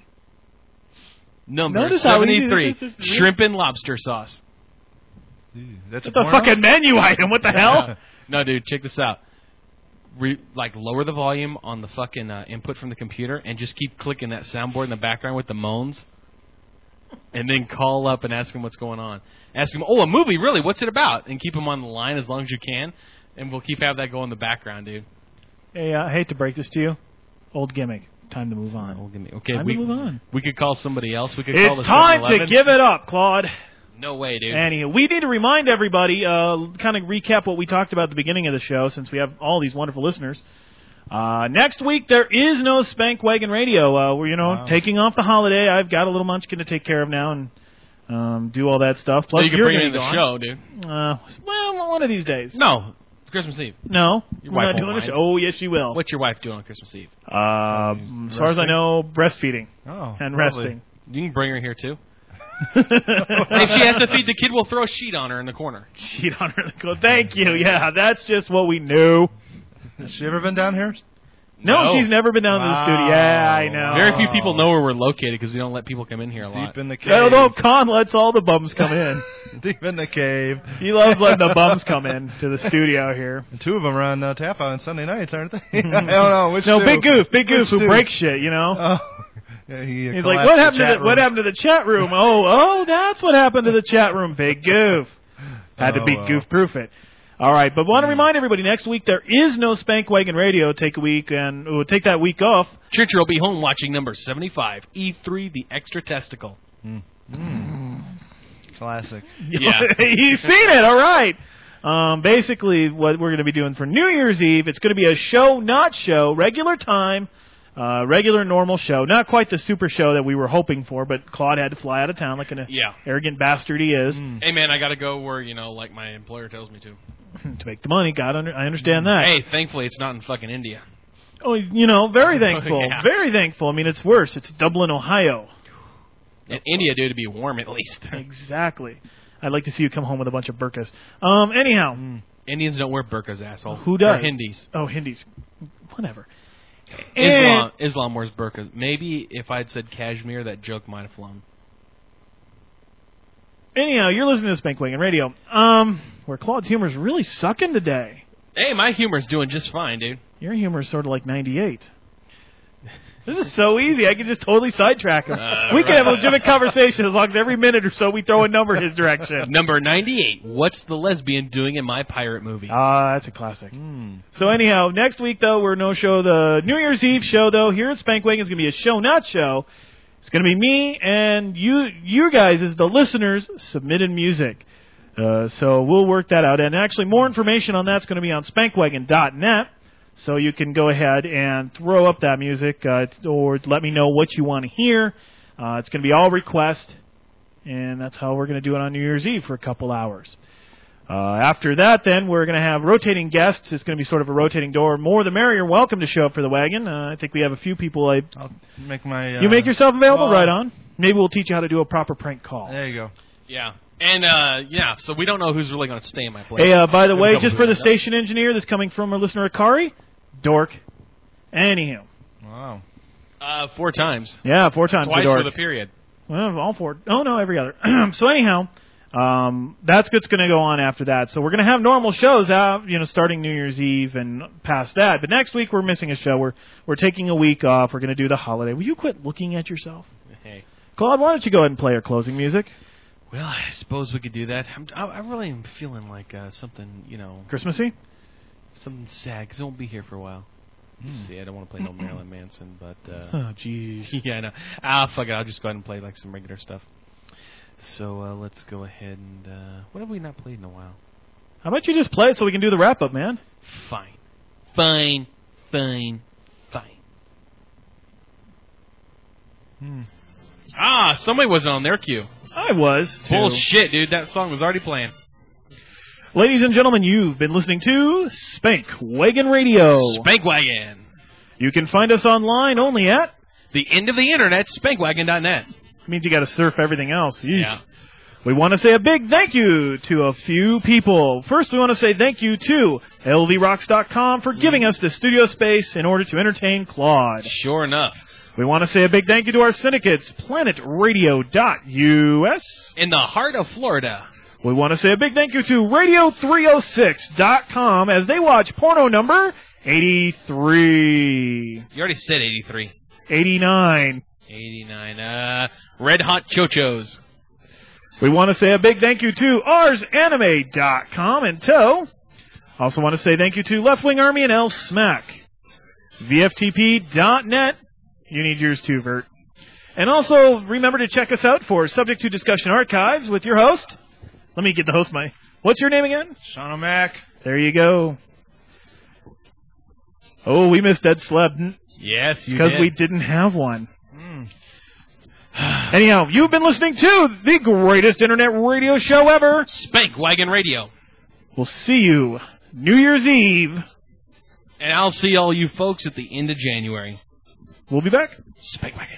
Number
Notice how easy
73.
this is.
Shrimp and lobster sauce.
That's
It's a fucking menu item. What the hell?
No, dude, check this out. Lower the volume on the fucking input from the computer and just keep clicking that soundboard in the background with the moans. And then call up and ask him what's going on. Ask him, a movie, really? What's it about? And keep him on the line as long as you can. And we'll have that going in the background, dude.
Hey, I hate to break this to you. Old gimmick. Time to move on.
Old gimmick. Okay,
time to move on.
We could call somebody else. We could call the
It's time to
7-Eleven.
give it up, Claude.
No way, dude.
Anyhow, we need to remind everybody, kind of recap what we talked about at the beginning of the show, since we have all these wonderful listeners. Next week, there is no Spank Wagon Radio. We're, taking off the holiday. I've got a little munchkin to take care of now and do all that stuff. Plus,
you can
you're
bring it
gonna
in the
be
show, dude.
Well, one of these days.
No. It's Christmas Eve.
No.
Your
we're
wife
not doing
won't
a show.
mind.
Oh, yes, she will.
What's your wife doing on Christmas Eve?
As far as I know, breastfeeding and resting.
You can bring her here, too. And if she has to feed the kid, we'll throw a sheet on her in the corner.
Sheet on her in the corner. Thank you. Yeah, that's just what we knew.
Has she ever been down here?
No, she's never been down to the studio. Yeah, I know.
Very few people know where we're located because we don't let people come in here a lot.
Deep in the cave.
Although Con lets all the bums come in.
Deep in the cave.
He loves letting the bums come in to the studio here.
And two of them are on tap out on Sunday nights, aren't they? I don't know. Which two?
Big Goof who breaks shit, you know.
Oh. Yeah, he's
like, what happened to the chat room? Oh, that's what happened to the chat room. Big Goof. Had to be goof-proof it. All right, but want to remind everybody, next week there is no Spank Wagon Radio. Take a week, and we'll take that week off.
Churchill will be home watching number 75, E3, The Extra Testicle.
Classic.
Yeah.
He's seen it, all right. Basically, what we're going to be doing for New Year's Eve, it's going to be a show, not show, regular time, regular normal show. Not quite the super show that we were hoping for, but Claude had to fly out of town like an arrogant bastard he is.
Hey, man, I got to go where, like my employer tells me to.
To make the money. I understand that.
Hey, thankfully it's not in fucking India.
Oh, very thankful.
Yeah.
Very thankful. I mean, it's worse. It's Dublin, Ohio.
In India, dude, to be warm at least.
Exactly. I'd like to see you come home with a bunch of burqas. Anyhow.
Indians don't wear burqas, asshole.
Who does?
Or Hindis.
Oh, Hindis. Whatever.
Islam wears burqas. Maybe if I'd said cashmere, that joke might have flown.
Anyhow, you're listening to Spank Wagon Radio, where Claude's humor is really sucking today.
Hey, my humor's doing just fine, dude.
Your humor is sort of like 98. This is so easy. I can just totally sidetrack him. We can have a legitimate conversation as long as every minute or so we throw a number his direction.
Number 98. What's the lesbian doing in my pirate movie?
That's a classic. So anyhow, next week, though, we're no show. The New Year's Eve show, though, here at Spank Wagon is going to be a show, not show. It's going to be me and you guys as the listeners submitted music. So we'll work that out. And actually, more information on that's going to be on spankwagon.net. So you can go ahead and throw up that music or let me know what you want to hear. It's going to be all request, and that's how we're going to do it on New Year's Eve for a couple hours. After that, then, we're going to have rotating guests. It's going to be sort of a rotating door. More the merrier. Welcome to show up for the wagon. I think we have a few people.
I'll make my...
you make yourself available? Right on. Maybe we'll teach you how to do a proper prank call.
There you go.
Yeah. And, so we don't know who's really going to stay in my place.
Hey, by the way, just for the station engineer that's coming from our listener Akari, dork. Anyhow.
Wow.
4 times.
Yeah, 4 times.
Twice
dork.
for the period.
Well, all 4. Oh, no, every other. So anyhow, that's what's going to go on after that. So we're going to have normal shows out, starting New Year's Eve and past that. But next week we're missing a show. We're taking a week off. We're going to do the holiday. Will you quit looking at yourself?
Hey.
Claude, why don't you go ahead and play our closing music?
Well, I suppose we could do that. I really am feeling like something,
Christmassy?
Something sad, because I won't be here for a while. See, I don't want to play no Marilyn Manson, but...
oh, jeez.
Yeah, I know. Fuck it, I'll just go ahead and play, like, some regular stuff. So, let's go ahead and... what have we not played in a while?
How about you just play it so we can do the wrap-up, man?
Fine. Somebody wasn't on their queue.
I was, too.
Bullshit, dude. That song was already playing.
Ladies and gentlemen, you've been listening to Spank Wagon Radio.
Spank Wagon.
You can find us online only at...
the end of the internet, spankwagon.net.
Means you got to surf everything else. Yeesh.
Yeah.
We want to say a big thank you to a few people. First, we want to say thank you to LVRocks.com for giving us the studio space in order to entertain Claude.
Sure enough.
We want to say a big thank you to our syndicates, PlanetRadio.us.
In the heart of Florida.
We want to say a big thank you to Radio306.com as they watch porno number 83.
You already said 83.
89.
89. Red Hot Chochos.
We want to say a big thank you to OursAnime.com and Toe. Also want to say thank you to Left Wing Army and L Smack. VFTP.net. You need yours too, Vert. And also, remember to check us out for Subject to Discussion Archives with your host. Let me get the host what's your name again?
Sean O'Mac.
There you go. Oh, we missed Ed Sleb.
Yes, you
because
did.
we didn't have one. Anyhow, you've been listening to the greatest internet radio show ever.
Spank Wagon Radio.
We'll see you New Year's Eve.
And I'll see all you folks at the end of January.
We'll be back.
Spank Wagon.